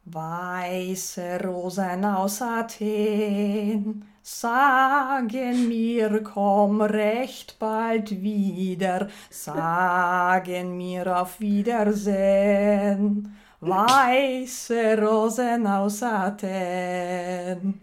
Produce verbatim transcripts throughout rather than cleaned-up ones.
Weiße Rosen aus Athen sagen mir, komm recht bald wieder, sagen mir auf Wiedersehen. Weiße Rosen aus Athen.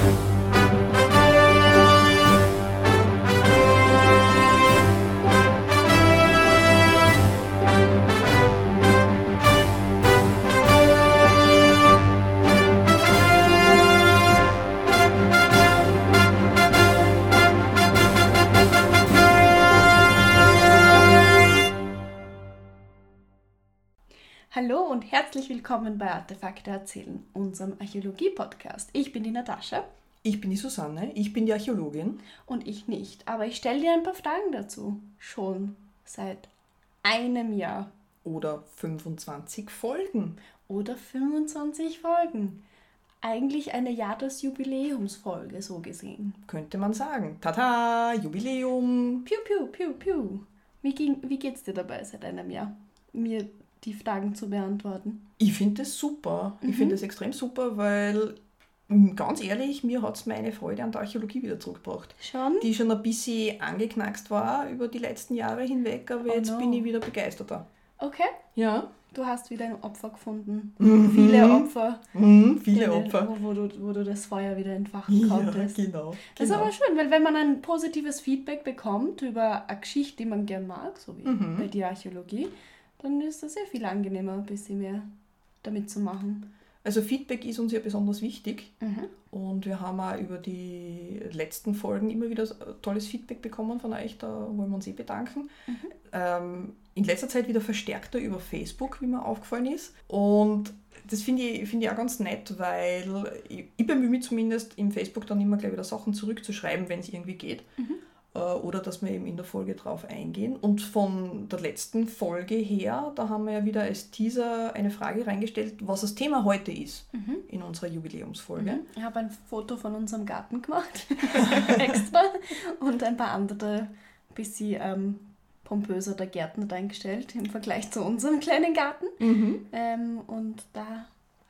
Hallo und herzlich willkommen bei Artefakte erzählen, unserem Archäologie-Podcast. Ich bin die Natascha. Ich bin die Susanne, ich bin die Archäologin. Und ich nicht, aber ich stelle dir ein paar Fragen dazu. Schon seit einem Jahr. Oder fünfundzwanzig Folgen. Oder fünfundzwanzig Folgen. Eigentlich eine Jahresjubiläumsfolge, so gesehen. Könnte man sagen. Tata, Jubiläum. Piu, piu, piu, piu. Wie, ging, wie geht's dir dabei seit einem Jahr? Mir die Fragen zu beantworten. Ich finde das super. Mhm. Ich finde das extrem super, weil, ganz ehrlich, mir hat es meine Freude an der Archäologie wieder zurückgebracht. Schon? Die schon ein bisschen angeknackst war über die letzten Jahre hinweg, aber Oh jetzt no. bin ich wieder begeisterter. Okay. Ja. Du hast wieder ein Opfer gefunden. Mhm. Viele Opfer. Mhm, viele Wo- Opfer. Wo, wo, du, wo du das Feuer wieder entfachen Ja, konntest. genau. Das ist genau. aber schön, weil wenn man ein positives Feedback bekommt über eine Geschichte, die man gern mag, so wie Mhm. bei der Archäologie, dann ist das sehr viel angenehmer, ein bisschen mehr damit zu machen. Also Feedback ist uns ja besonders wichtig. Mhm. Und wir haben auch über die letzten Folgen immer wieder tolles Feedback bekommen von euch, da wollen wir uns eh bedanken. Mhm. Ähm, in letzter Zeit wieder verstärkter über Facebook, wie mir aufgefallen ist. Und das finde ich, find ich auch ganz nett, weil ich, ich bemühe mich zumindest im Facebook dann immer gleich wieder Sachen zurückzuschreiben, wenn es irgendwie geht. Mhm. Äh, oder dass wir eben in der Folge drauf eingehen. Und von der letzten Folge her, da haben wir ja wieder als Teaser eine Frage reingestellt, was das Thema heute ist Mhm. in unserer Jubiläumsfolge. Mhm. Ich habe ein Foto von unserem Garten gemacht, extra, und ein paar andere bisschen ähm, pompöser der Gärten reingestellt im Vergleich zu unserem kleinen Garten. Mhm. Ähm, und da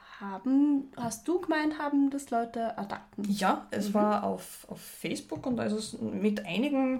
haben, hast du gemeint, haben das Leute erdachten. Ja, es Mhm. war auf, auf Facebook und also mit einigen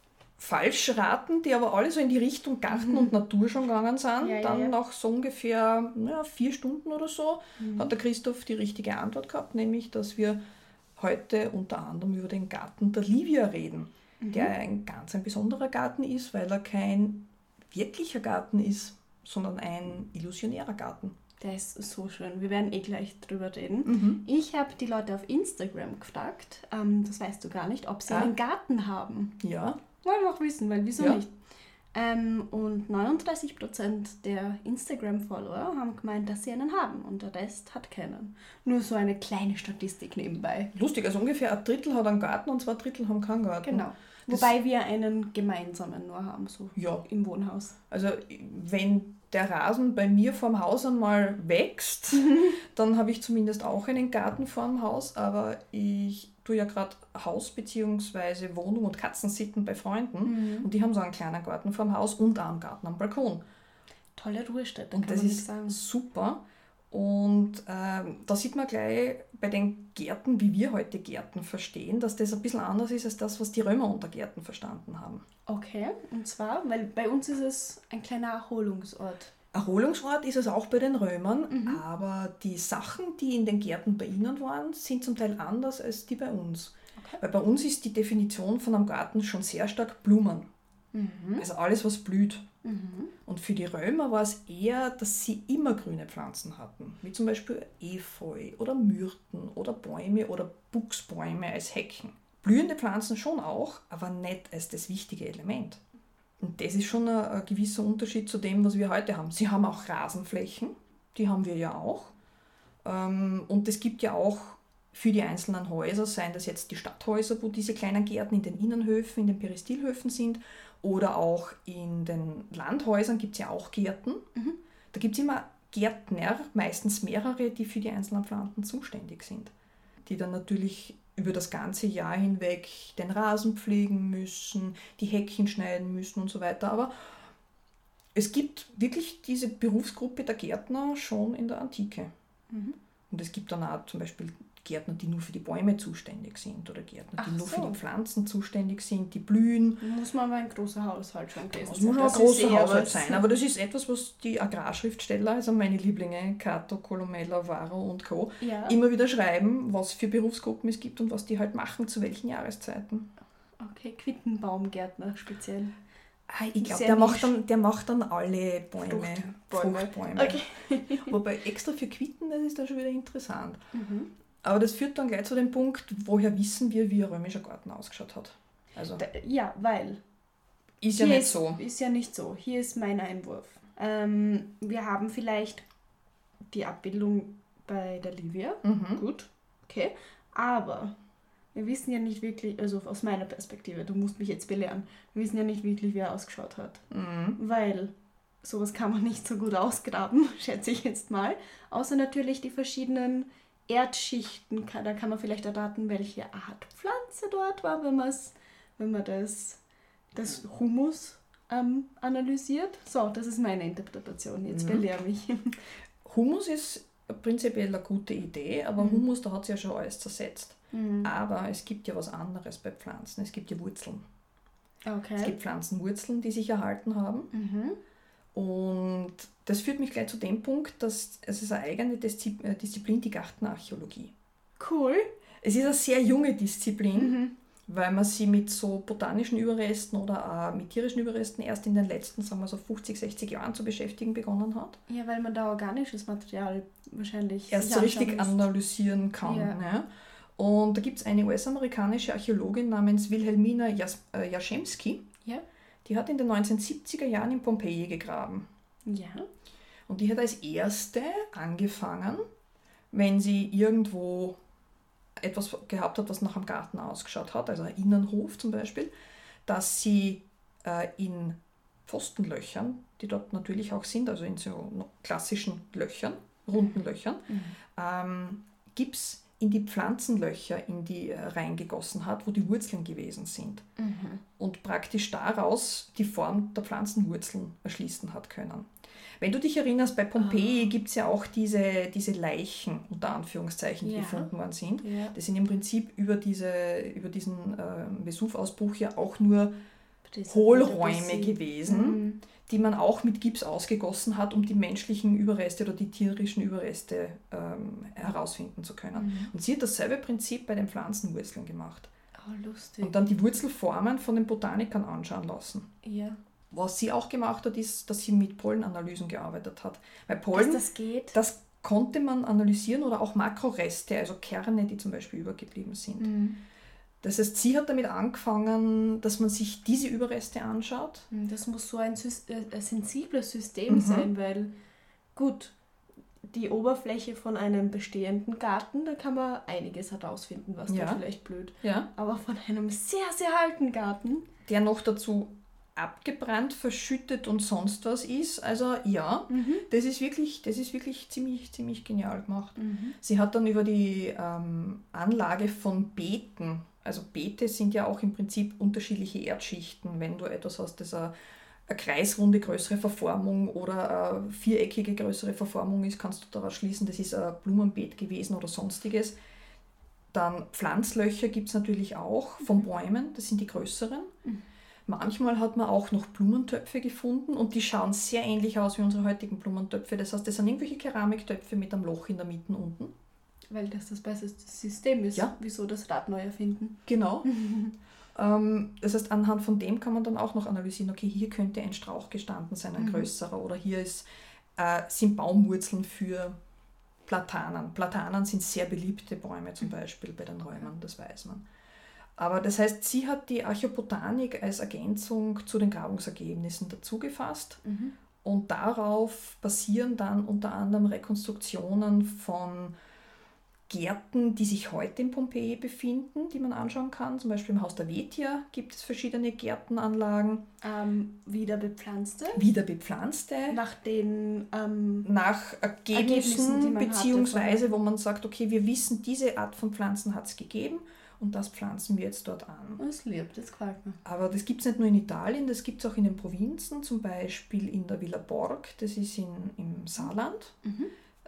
Falschraten, die aber alle so in die Richtung Garten und Natur schon gegangen sind. Ja, ja, Dann ja. nach so ungefähr ja, vier Stunden oder so Mhm. hat der Christoph die richtige Antwort gehabt, nämlich, dass wir heute unter anderem über den Garten der Livia reden, Mhm. der ein ganz ein besonderer Garten ist, weil er kein wirklicher Garten ist, sondern ein illusionärer Garten. Der ist so schön. Wir werden eh gleich drüber reden. Mhm. Ich habe die Leute auf Instagram gefragt, ähm, das weißt du gar nicht, ob sie Ah. einen Garten haben. Ja, Wollen wir auch wissen, weil wieso Ja. nicht? Ähm, und neununddreißig Prozent der Instagram-Follower haben gemeint, dass sie einen haben und der Rest hat keinen. Nur so eine kleine Statistik nebenbei. lustig, also ungefähr ein Drittel hat einen Garten und zwei Drittel haben keinen Garten. Genau. Das- Wobei wir einen gemeinsamen nur haben, so Ja, im Wohnhaus. also wenn der Rasen bei mir vorm Haus einmal wächst, dann habe ich zumindest auch einen Garten vorm Haus, aber ich tue ja gerade Haus- bzw. Wohnung und Katzensitten bei Freunden Mhm. und die haben so einen kleinen Garten vorm Haus und auch einen Garten am Balkon. Tolle Ruhestätte, Und kann das man nicht ist sagen. super. Und ähm, da sieht man gleich bei den Gärten, wie wir heute Gärten verstehen, dass das ein bisschen anders ist als das, was die Römer unter Gärten verstanden haben. Okay, und zwar, weil bei uns ist es ein kleiner Erholungsort. Erholungsort ist es auch bei den Römern, Mhm. aber die Sachen, die in den Gärten bei ihnen waren, sind zum Teil anders als die bei uns. Okay. Weil bei uns ist die Definition von einem Garten schon sehr stark Blumen. Mhm. Also alles, was blüht. Mhm. Und für die Römer war es eher, dass sie immer grüne Pflanzen hatten, wie zum Beispiel Efeu oder Myrten oder Bäume oder Buchsbäume als Hecken. Blühende Pflanzen schon auch, aber nicht als das wichtige Element. Und das ist schon ein, ein gewisser Unterschied zu dem, was wir heute haben. Sie haben auch Rasenflächen, die haben wir ja auch. Ähm, Und es gibt ja auch für die einzelnen Häuser, seien das jetzt die Stadthäuser, wo diese kleinen Gärten in den Innenhöfen, in den Peristilhöfen sind, oder auch in den Landhäusern gibt es ja auch Gärten. Mhm. Da gibt es immer Gärtner, meistens mehrere, die für die einzelnen Pflanzen zuständig sind. Die dann natürlich über das ganze Jahr hinweg den Rasen pflegen müssen, die Hecken schneiden müssen und so weiter. Aber es gibt wirklich diese Berufsgruppe der Gärtner schon in der Antike. Mhm. Und es gibt dann auch zum Beispiel Gärtner, die nur für die Bäume zuständig sind oder Gärtner, die Ach nur so. für die Pflanzen zuständig sind, die blühen. Muss man aber ein großer Haushalt schon gewesen Das sein. muss schon ein Das ist großer eher Haushalt was. sein, aber das ist etwas, was die Agrarschriftsteller, also meine Lieblinge, Cato, Columella, Varro und Co., Ja. immer wieder schreiben, was für Berufsgruppen es gibt und was die halt machen, zu welchen Jahreszeiten. Okay, Quittenbaumgärtner speziell. Ah, ich glaube, Sehr der macht, nisch. dann, der macht dann alle Bäume, Fruchtbäume. Fruchtbäume. Okay. Wobei extra für Quitten, das ist dann schon wieder interessant. Mhm. Aber das führt dann gleich zu dem Punkt, woher wissen wir, wie ein römischer Garten ausgeschaut hat. Also Da, ja, weil. ist ja hier nicht ist, so. Ist ja nicht so. Hier ist mein Einwurf. Ähm, wir haben vielleicht die Abbildung bei der Livia. Mhm. Gut, okay. Aber wir wissen ja nicht wirklich, also aus meiner Perspektive, du musst mich jetzt belehren, wir wissen ja nicht wirklich, wie er ausgeschaut hat. Mhm. Weil sowas kann man nicht so gut ausgraben, schätze ich jetzt mal. Außer natürlich die verschiedenen Erdschichten. Kann- Da kann man vielleicht erraten, welche Art Pflanze dort war, wenn, man's, wenn man das, das Humus ähm, analysiert. So, das ist meine Interpretation. Jetzt Mhm. belehre mich. Humus ist prinzipiell eine gute Idee, aber Mhm. Humus, da hat es ja schon alles zersetzt. Mhm. Aber es gibt ja was anderes bei Pflanzen. Es gibt ja Wurzeln. Es Okay. gibt Pflanzenwurzeln, die sich erhalten haben. Mhm. Und das führt mich gleich zu dem Punkt, dass es ist eine eigene Diszi- äh, Disziplin, die Gartenarchäologie. Cool. Es ist eine sehr junge Disziplin, Mhm. weil man sie mit so botanischen Überresten oder auch mit tierischen Überresten erst in den letzten, sagen wir so fünfzig, sechzig Jahren zu beschäftigen begonnen hat. Ja, weil man da organisches Material wahrscheinlich Erst sich so richtig anschauen müsst. analysieren kann. Ja. Ne? Und da gibt es eine U S-amerikanische Archäologin namens Wilhelmina Jas äh, Jaschemski. Ja. Die hat in den neunzehnhundertsiebziger Jahren in Pompeji gegraben. Ja. Und die hat als erste angefangen, wenn sie irgendwo etwas gehabt hat, was nach einem Garten ausgeschaut hat, also ein Innenhof zum Beispiel, dass sie äh, in Pfostenlöchern, die dort natürlich auch sind, also in so klassischen Löchern, runden Löchern, Mhm. ähm, Gips in die Pflanzenlöcher in die äh, reingegossen hat, wo die Wurzeln gewesen sind. Mhm. Und praktisch daraus die Form der Pflanzenwurzeln erschließen hat können. Wenn du dich erinnerst, bei Pompeji Ah. gibt es ja auch diese, diese Leichen, unter Anführungszeichen, die Ja. gefunden worden sind. Ja. Das sind im Prinzip über, diese, über diesen äh, Vesuv-Ausbruch ja auch nur Das Hohlräume ist ein bisschen- gewesen, Mhm. die man auch mit Gips ausgegossen hat, um die menschlichen Überreste oder die tierischen Überreste ähm, herausfinden zu können. Mhm. Und sie hat dasselbe Prinzip bei den Pflanzenwurzeln gemacht. Oh, lustig. Und dann die Wurzelformen von den Botanikern anschauen lassen. Ja. Was sie auch gemacht hat, ist, dass sie mit Pollenanalysen gearbeitet hat. Weil Dass Pollen, das geht. das konnte man analysieren oder auch Makroreste, also Kerne, die zum Beispiel übergeblieben sind. Mhm. Das heißt, sie hat damit angefangen, dass man sich diese Überreste anschaut. Das muss so ein, Sys- äh, ein sensibles System Mhm. sein, weil gut, die Oberfläche von einem bestehenden Garten, da kann man einiges herausfinden, was Ja. da vielleicht blüht. Ja. Aber von einem sehr, sehr alten Garten, Der noch dazu abgebrannt, verschüttet und sonst was ist. Also ja, das ist wirklich, das ist wirklich ziemlich, ziemlich genial gemacht. Mhm. Sie hat dann über die ähm, Anlage von Beeten, also Beete sind ja auch im Prinzip unterschiedliche Erdschichten. Wenn du etwas hast, das eine, eine kreisrunde größere Verformung oder eine viereckige größere Verformung ist, kannst du daraus schließen, das ist ein Blumenbeet gewesen oder sonstiges. Dann Pflanzlöcher gibt es natürlich auch von Bäumen, das sind die größeren. Mhm. Manchmal hat man auch noch Blumentöpfe gefunden und die schauen sehr ähnlich aus wie unsere heutigen Blumentöpfe. Das heißt, das sind irgendwelche Keramiktöpfe mit einem Loch in der Mitte unten. weil das das beste System ist. Ja. Wieso das Rad neu erfinden? Genau. ähm, das heißt, anhand von dem kann man dann auch noch analysieren, okay, hier könnte ein Strauch gestanden sein, ein Mhm. größerer, oder hier ist, äh, sind Baumwurzeln für Platanen. Platanen sind sehr beliebte Bäume zum Beispiel bei den Römern, das weiß man. Aber das heißt, sie hat die Archäobotanik als Ergänzung zu den Grabungsergebnissen dazugefasst Mhm. und darauf basieren dann unter anderem Rekonstruktionen von Gärten, die sich heute in Pompeji befinden, die man anschauen kann. Zum Beispiel im Haus der Vetia gibt es verschiedene Gärtenanlagen, Ähm, wieder bepflanzte. wieder bepflanzte, Nach den ähm, nach Ergebnissen, Ergebnissen, die man hatte beziehungsweise wo man sagt, okay, wir wissen, diese Art von Pflanzen hat es gegeben und das pflanzen wir jetzt dort an. das liebt, das gefällt mir. Aber das gibt es nicht nur in Italien, das gibt es auch in den Provinzen, zum Beispiel in der Villa Borg, das ist in, im Saarland. Mhm.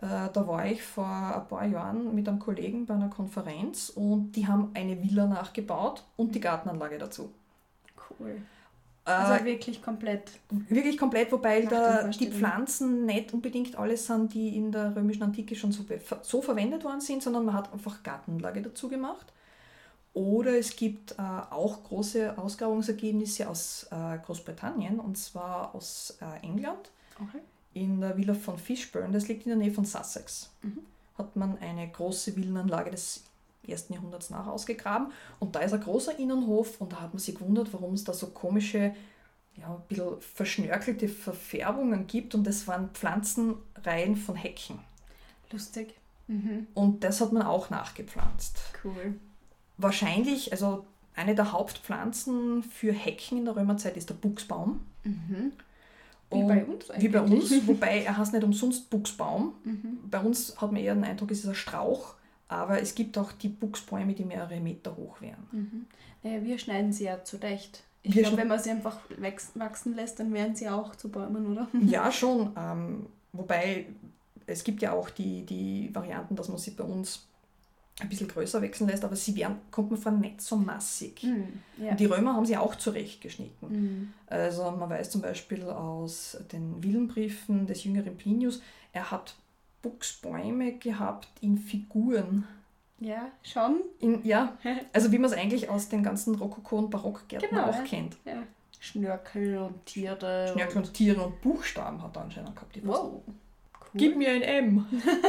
Äh, da war ich vor ein paar Jahren mit einem Kollegen bei einer Konferenz und die haben eine Villa nachgebaut und die Gartenanlage dazu. Cool. Also Äh, wirklich komplett. wirklich komplett, wobei Nach den da die Vorstellungen. Pflanzen nicht unbedingt alles sind, die in der römischen Antike schon so, be- so verwendet worden sind, sondern man hat einfach Gartenanlage dazu gemacht. Oder es gibt äh, auch große Ausgrabungsergebnisse aus äh, Großbritannien, und zwar aus äh, England, Okay. in der Villa von Fishburne, das liegt in der Nähe von Sussex. Mhm. Hat man eine große Villenanlage des ersten Jahrhunderts nach ausgegraben und da ist ein großer Innenhof und da hat man sich gewundert, warum es da so komische, ja, ein bisschen verschnörkelte Verfärbungen gibt und das waren Pflanzenreihen von Hecken. Lustig. Mhm. Und das hat man auch nachgepflanzt. Cool. Wahrscheinlich, also eine der Hauptpflanzen für Hecken in der Römerzeit ist der Buchsbaum. Mhm. Wie Und- bei uns Wie bei eigentlich. uns, wobei er heißt nicht umsonst Buchsbaum. Mhm. Bei uns hat man eher den Eindruck, es ist ein Strauch, aber es gibt auch die Buchsbäume, die mehrere Meter hoch wären. Mhm. Naja, wir schneiden sie ja zurecht. Ich Wir glaube, schn- wenn man sie einfach wächs- wachsen lässt, dann werden sie auch zu Bäumen, oder? Ja, schon. Ähm, wobei es gibt ja auch die, die Varianten, dass man sie bei uns ein bisschen größer wachsen lässt, aber sie werden, kommt mir vor, nicht so massig. Mhm. Ja. Und die Römer haben sie auch zurechtgeschnitten. Mhm. Also man weiß zum Beispiel aus den Villenbriefen des jüngeren Plinius, er hat Buchsbäume gehabt in Figuren. Ja, schon. In, ja, also wie man es eigentlich aus den ganzen Rokoko- und Barockgärten Genau, auch ja. kennt. Ja. Schnörkel und Tiere. Schnörkel und Tiere und Buchstaben hat er anscheinend gehabt. Die Wow. Cool. Gib mir ein M.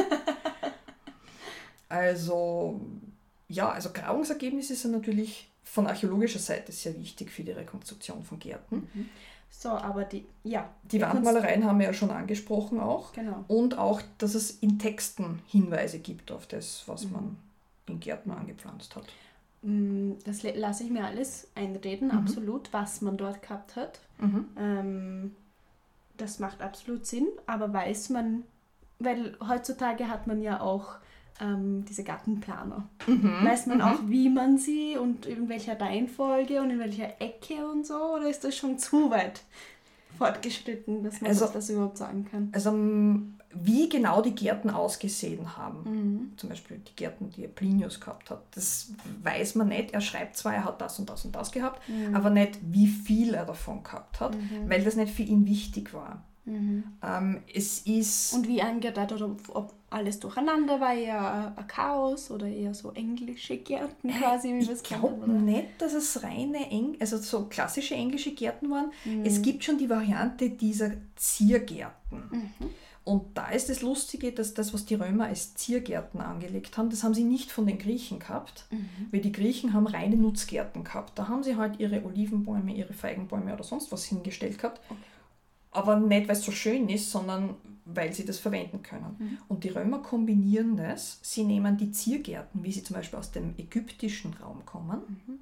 Also, ja, also Grabungsergebnisse sind natürlich von archäologischer Seite sehr wichtig für die Rekonstruktion von Gärten. Mhm. So, aber die, ja. Die Kunst- Wandmalereien haben wir ja schon angesprochen auch. Genau. Und auch, dass es in Texten Hinweise gibt auf das, was Mhm. man in Gärten angepflanzt hat. Mm, Das le- lasse ich mir alles einreden, Mhm. absolut, was man dort gehabt hat. Mhm. Ähm, das macht absolut Sinn, aber weiß man, weil heutzutage hat man ja auch ähm, diese Gartenplaner. Mhm. Weiß man Mhm. auch, wie man sie und in welcher Reihenfolge und in welcher Ecke und so, oder ist das schon zu weit fortgeschritten, dass man Also- das, das überhaupt sagen kann? Also, m, wie genau die Gärten ausgesehen haben, Mhm. zum Beispiel die Gärten, die Plinius gehabt hat, das weiß man nicht. Er schreibt zwar, er hat das und das und das gehabt, Mhm. aber nicht, wie viel er davon gehabt hat, Mhm. weil das nicht für ihn wichtig war. Mhm. Ähm, es ist... Und wie angedacht, oder ob alles durcheinander war, eher ein Chaos oder eher so englische Gärten quasi, wie wir es Ich kennen, glaube oder? nicht, dass es reine, Eng also so klassische englische Gärten waren. Mhm. Es gibt schon die Variante dieser Ziergärten. Mhm. Und da ist das Lustige, dass das, was die Römer als Ziergärten angelegt haben, das haben sie nicht von den Griechen gehabt, Mhm. weil die Griechen haben reine Nutzgärten gehabt. Da haben sie halt ihre Olivenbäume, ihre Feigenbäume oder sonst was hingestellt gehabt. Aber nicht, weil es so schön ist, sondern weil sie das verwenden können. Mhm. Und die Römer kombinieren das. Sie nehmen die Ziergärten, wie sie zum Beispiel aus dem ägyptischen Raum kommen, Mhm.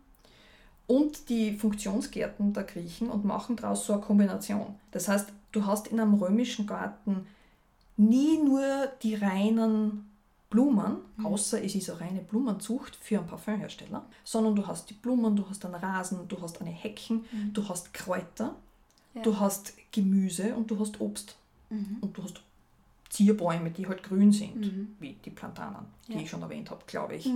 und die Funktionsgärten der Griechen und machen daraus so eine Kombination. Das heißt, du hast in einem römischen Garten nie nur die reinen Blumen, Mhm. außer es ist eine reine Blumenzucht für einen Parfümhersteller, sondern du hast die Blumen, du hast einen Rasen, du hast eine Hecken, Mhm. du hast Kräuter, Ja. du hast Gemüse und du hast Obst. Mhm. Und du hast Zierbäume, die halt grün sind, Mhm. wie die Platanen, die Ja. ich schon erwähnt habe, glaube ich.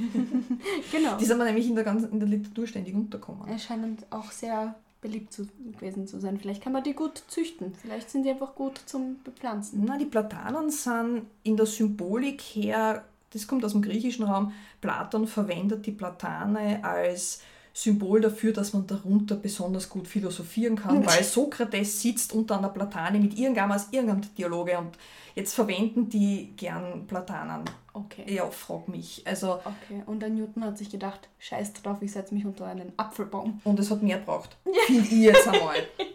Genau. Die sind mir nämlich in der, ganzen, in der Literatur ständig untergekommen. Er scheint auch sehr beliebt zu, gewesen zu sein. Vielleicht kann man die gut züchten. Vielleicht sind die einfach gut zum Bepflanzen. Na, die Platanen sind in der Symbolik her, das kommt aus dem griechischen Raum, Platon verwendet die Platane als Symbol dafür, dass man darunter besonders gut philosophieren kann, weil Sokrates sitzt unter einer Platane mit irgendeinem aus irgendeinem Dialoge und jetzt verwenden die gern Platanen. Okay. Ja, frag mich. Also, Okay. Und der Newton hat sich gedacht, scheiß drauf, ich setze mich unter einen Apfelbaum. und es hat mehr gebraucht. Finde ich jetzt einmal.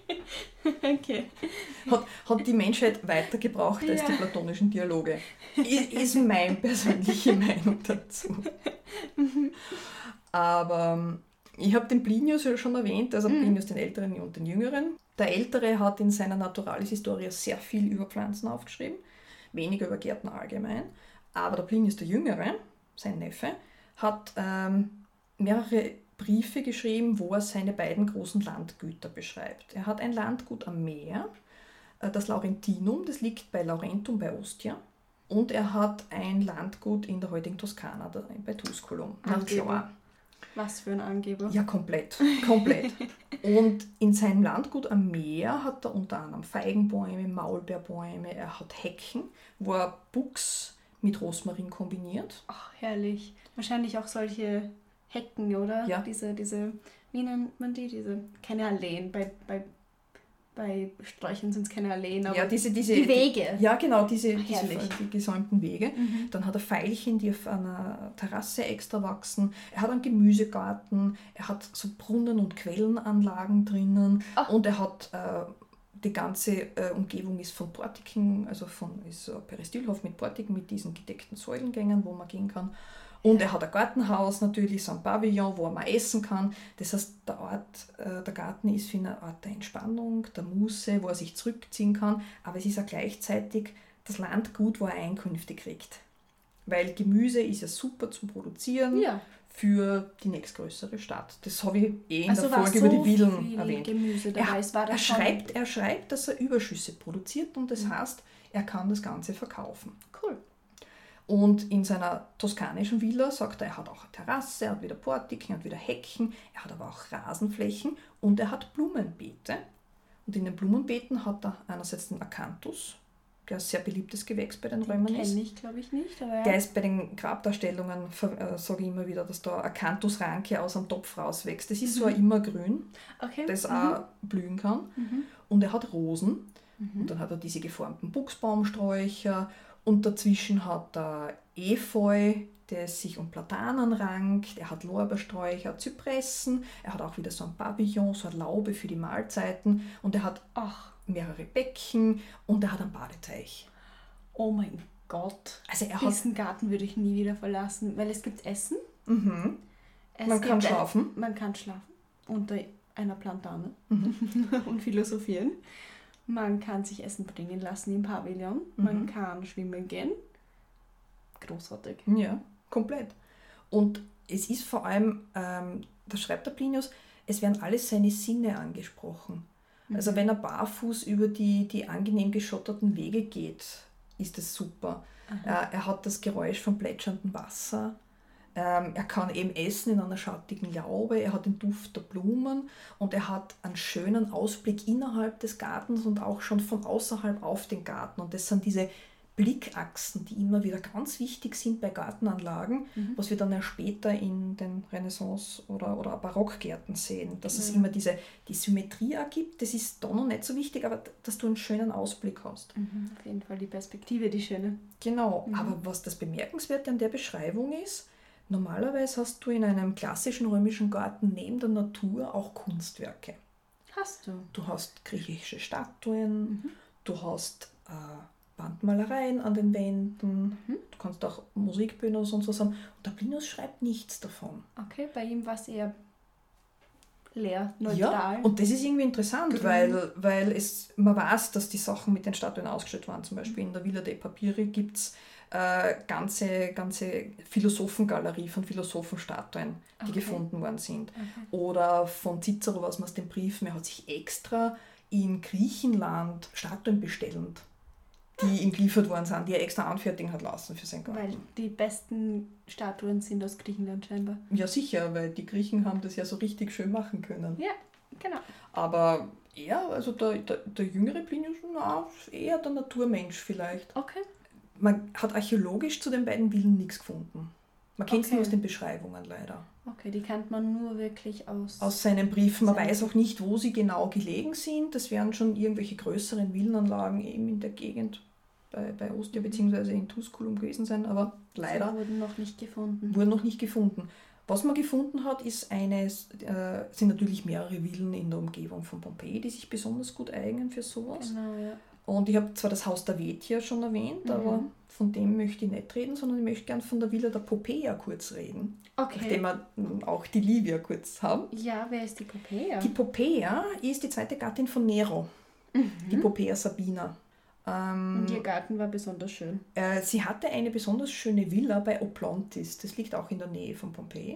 Okay. Hat, hat die Menschheit weiter gebraucht als Ja. die platonischen Dialoge. I- Ist meine persönliche Meinung dazu. Aber ähm, ich habe den Plinius ja schon erwähnt, also Mhm. Plinius den Älteren und den Jüngeren. Der Ältere hat in seiner Naturalis Historia sehr viel über Pflanzen aufgeschrieben, weniger über Gärten allgemein. Aber der Plinius der Jüngere, sein Neffe, hat ähm, mehrere Briefe geschrieben, wo er seine beiden großen Landgüter beschreibt. Er hat ein Landgut am Meer, äh, das Laurentinum, das liegt bei Laurentum bei Ostia. und er hat ein Landgut in der heutigen Toskana, da, bei Tusculum, nach Schlauer. Was für ein Angeber. Ja, komplett, komplett. Und in seinem Landgut am Meer hat er unter anderem Feigenbäume, Maulbeerbäume, er hat Hecken, wo er Buchs mit Rosmarin kombiniert. Ach, herrlich. Wahrscheinlich auch solche Hecken, oder? Ja. Diese, diese, wie nennt man die? Diese, keine Alleen. Bei, bei, bei Sträuchern sind es keine Alleen, aber ja, diese, diese, die Wege. Die, ja, genau, diese, Ach, diese die gesäumten Wege. Mhm. Dann hat er Veilchen, die auf einer Terrasse extra wachsen. Er hat einen Gemüsegarten, er hat so Brunnen- und Quellenanlagen drinnen. Ach. Und er hat... Äh, die ganze äh, Umgebung ist von Portiken, also von ist so ein Perestilhof mit Portiken, mit diesen gedeckten Säulengängen, wo man gehen kann. Und er hat ein Gartenhaus natürlich, so ein Pavillon, wo man essen kann. Das heißt, der Ort, äh, der Garten ist für eine Art der Entspannung, der Muße, wo er sich zurückziehen kann. Aber es ist auch gleichzeitig das Landgut, wo er Einkünfte kriegt. Weil Gemüse ist ja super zum Produzieren. Ja. Für die nächstgrößere Stadt. Das habe ich eh in Also der war Folge so über die Villen viel erwähnt. Gemüse dabei. Er, Es war er, das schon- schreibt, er schreibt, dass er Überschüsse produziert und das Mhm. heißt, er kann das Ganze verkaufen. Cool. Und in seiner toskanischen Villa sagt er, er hat auch eine Terrasse, er hat wieder Portiken, er hat wieder Hecken, er hat aber auch Rasenflächen und er hat Blumenbeete. Und in den Blumenbeeten hat er einerseits den Acanthus, der ein sehr beliebtes Gewächs bei den Römern ist. Kenne ich, glaube ich, nicht. Aber ja. Der ist bei den Grabdarstellungen, äh, sage ich immer wieder, dass da Acanthusranke aus einem Topf rauswächst. Das ist so ein Immergrün, okay. das mhm. auch blühen kann. Mhm. Und er hat Rosen. Mhm. Und dann hat er diese geformten Buchsbaumsträucher. Und dazwischen hat er Efeu, der sich um Platanen rankt. Er hat Lorbeersträucher, Zypressen. Er hat auch wieder so ein Pavillon, so eine Laube für die Mahlzeiten. Und er hat Ach, mehrere Becken und er hat einen Badeteich. oh mein Gott. Also er hat... Diesen Garten würde ich nie wieder verlassen, weil es gibt Essen. Mhm. Es Man kann gibt schlafen. Ein, man kann schlafen. Unter einer Plantane. Mhm. Und philosophieren. Man kann sich Essen bringen lassen im Pavillon. Man Mhm. kann schwimmen gehen. Großartig. Ja, komplett. Und es ist vor allem, ähm, da schreibt der Plinius, es werden alle seine Sinne angesprochen. Also Mhm. wenn er barfuß über die, die angenehm geschotterten Wege geht, ist das super. Aha. Äh, er hat das Geräusch von plätscherndem Wasser. Ähm, er kann eben essen in einer schattigen Laube. Er hat den Duft der Blumen und er hat einen schönen Ausblick innerhalb des Gartens und auch schon von außerhalb auf den Garten. Und das sind diese Blickachsen, die immer wieder ganz wichtig sind bei Gartenanlagen, Mhm. was wir dann ja später in den Renaissance- oder, oder Barockgärten sehen, dass es Ja. immer diese die Symmetrie ergibt. Das ist da noch nicht so wichtig, aber dass du einen schönen Ausblick hast. Mhm. Auf jeden Fall die Perspektive, die schöne. Genau, Mhm. aber was das Bemerkenswerte an der Beschreibung ist, normalerweise hast du in einem klassischen römischen Garten neben der Natur auch Kunstwerke. Hast du? Du hast griechische Statuen, Mhm. du hast äh, Wandmalereien an den Wänden, Mhm. du kannst auch Musikbühnen und sonst was haben. Und der Plinius schreibt nichts davon. Okay, bei ihm war es eher leer, Ja, neutral. und das ist irgendwie interessant, Grün. weil, weil es, man weiß, dass die Sachen mit den Statuen ausgestellt waren. Zum Beispiel in der Villa dei Papiri gibt es äh, ganze, ganze Philosophengalerie von Philosophenstatuen, die Okay. gefunden worden sind. Okay. Oder von Cicero, was man aus den Briefen, er hat sich extra in Griechenland Statuen bestellend, die ihm geliefert worden sind, die er extra anfertigen hat lassen für sein Garten. Weil die besten Statuen sind aus Griechenland scheinbar. Ja, sicher, weil die Griechen haben das ja so richtig schön machen können. Ja, genau. Aber er, also der, der, der jüngere Plinius, na, eher der Naturmensch vielleicht. Okay. Man hat archäologisch zu den beiden Villen nichts gefunden. Man kennt es Okay. nur aus den Beschreibungen leider. Okay, die kennt man nur wirklich aus... Aus seinen Briefen. Man Seine- weiß auch nicht, wo sie genau gelegen sind. Das wären schon irgendwelche größeren Villenanlagen eben in der Gegend bei, bei Ostia bzw. in Tusculum gewesen sein, aber leider Sie wurden noch nicht gefunden. wurden noch nicht gefunden. Was man gefunden hat, ist eine, äh, sind natürlich mehrere Villen in der Umgebung von Pompeji, die sich besonders gut eignen für sowas. Genau, ja. Und ich habe zwar das Haus der Vetia schon erwähnt, Mhm. aber von dem möchte ich nicht reden, sondern ich möchte gerne von der Villa der Popea kurz reden, Okay. nachdem wir mm, auch die Livia kurz haben. Ja, wer ist die Popea? Die Popea ist die zweite Gattin von Nero, die Mhm. Popea Sabina. Ähm, Und ihr Garten war besonders schön. äh, sie hatte eine besonders schöne Villa bei Oplontis, das liegt auch in der Nähe von Pompeji.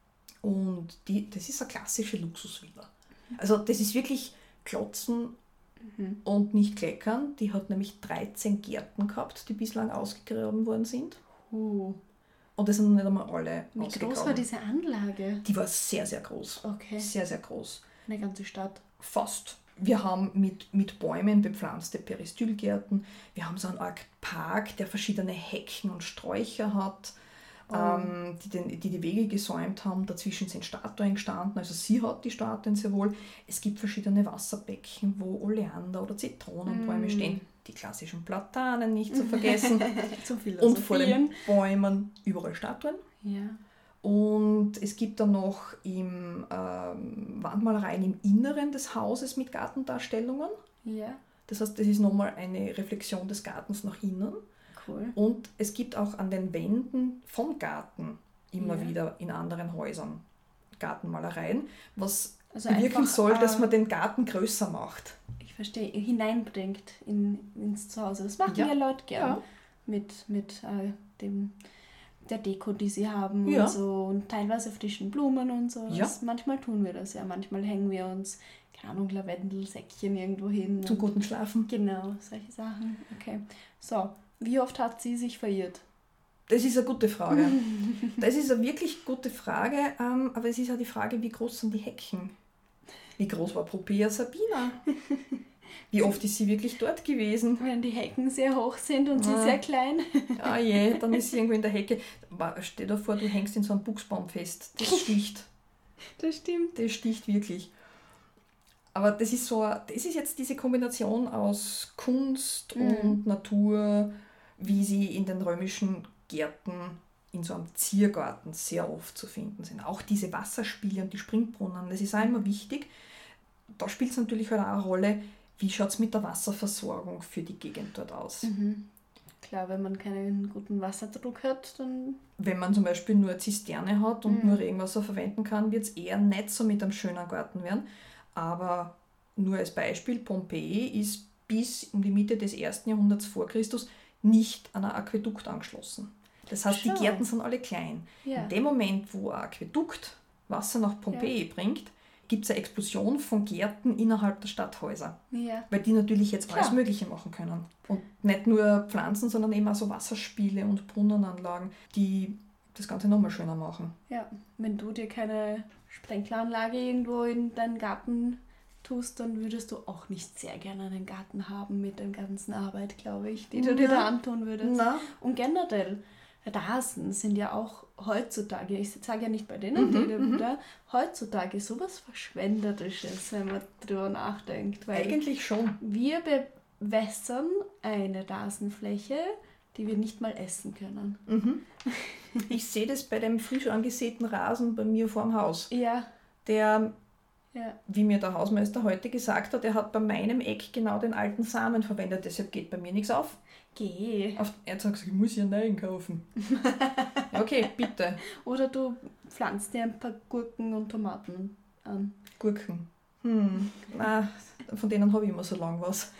Und die, das ist eine klassische Luxusvilla. Also das ist wirklich Klotzen Mhm. und nicht kleckern. Die hat nämlich dreizehn Gärten gehabt, die bislang ausgegraben worden sind. Uh. Und das sind nicht einmal alle Wie ausgegraben. groß war diese Anlage? Die war sehr, sehr groß. Okay. Sehr, sehr groß. Eine ganze Stadt. Fast. Wir haben mit, mit Bäumen bepflanzte Peristylgärten. Wir haben so einen Art Park, der verschiedene Hecken und Sträucher hat, Oh. ähm, die, den, die die Wege gesäumt haben. Dazwischen sind Statuen gestanden. Also sie hat die Statuen sehr wohl. Es gibt verschiedene Wasserbecken, wo Oleander oder Zitronenbäume Mm. stehen. Die klassischen Platanen nicht zu vergessen. Zum Und vor den Philosophieren. Bäumen überall Statuen. Ja. Und es gibt dann noch im, ähm, Wandmalereien im Inneren des Hauses mit Gartendarstellungen. Ja. Das heißt, das ist nochmal eine Reflexion des Gartens nach innen. Cool. Und es gibt auch an den Wänden vom Garten immer Ja. wieder in anderen Häusern Gartenmalereien, was Also bewirken einfach, soll, dass äh, man den Garten größer macht. Ich verstehe, hineinbringt in, ins Zuhause. Das machen Ja. ja, Leute gern. Ja. Mit, mit äh, dem, der Deko, die sie haben Ja. und so. Und teilweise frischen Blumen und so. Ja. Das, manchmal tun wir das ja. Manchmal hängen wir uns, keine Ahnung, Lavendelsäckchen irgendwo hin. Zum und- guten Schlafen. Genau, solche Sachen. Okay. So, wie oft hat sie sich verirrt? Das ist eine gute Frage. Das ist eine wirklich gute Frage, ähm, aber es ist ja die Frage, wie groß sind die Hecken? Wie groß war Popea Sabina? Wie oft ist sie wirklich dort gewesen? Wenn die Hecken sehr hoch sind und sie Ah. sehr klein. Ah je, dann ist sie irgendwo in der Hecke. Wa- Stell dir vor, du hängst in so einem Buchsbaum fest. Das sticht. Das stimmt. Das sticht wirklich. Aber das ist so, das ist jetzt diese Kombination aus Kunst Mhm. und Natur, wie sie in den römischen Gärten, in so einem Ziergarten sehr oft zu finden sind. Auch diese Wasserspiele und die Springbrunnen, das ist auch immer wichtig. Da spielt es natürlich halt auch eine Rolle, wie schaut es mit der Wasserversorgung für die Gegend dort aus. Mhm. Klar, wenn man keinen guten Wasserdruck hat, dann Wenn man zum Beispiel nur eine Zisterne hat und Mhm. nur Regenwasser verwenden kann, wird es eher nicht so mit einem schönen Garten werden. Aber nur als Beispiel, Pompeji ist bis um die Mitte des ersten Jahrhunderts vor Christus nicht an ein Aquädukt angeschlossen. Das heißt, Schau. die Gärten sind alle klein. ja. In dem Moment, wo ein Aquädukt Wasser nach Pompeji bringt, gibt es eine Explosion von Gärten innerhalb der Stadthäuser. ja. Weil die natürlich jetzt Klar. alles Mögliche machen können. Und nicht nur Pflanzen, sondern eben auch so Wasserspiele und Brunnenanlagen, die das Ganze nochmal schöner machen. Ja, wenn du dir keine Sprenkleranlage irgendwo in deinen Garten tust, dann würdest du auch nicht sehr gerne einen Garten haben mit der ganzen Arbeit, glaube ich, die du dir Na. da antun würdest. Na, Und generell, Rasen sind ja auch heutzutage, ich sage ja nicht bei denen, Mhm, die da, mhm. da, heutzutage sowas Verschwenderisches, wenn man drüber nachdenkt. Weil eigentlich schon. wir bewässern eine Rasenfläche, die wir nicht mal essen können. Mhm. Ich sehe das bei dem frisch angesäten Rasen bei mir vorm Haus. Ja, Der, ja. wie mir der Hausmeister heute gesagt hat, er hat bei meinem Eck genau den alten Samen verwendet, deshalb geht bei mir nichts auf. Geh. auf er hat gesagt, ich muss ja neuen kaufen. Ja, okay, bitte. Oder du pflanzt dir ein paar Gurken und Tomaten an. Gurken. Hm, na, von denen habe ich immer so lang was.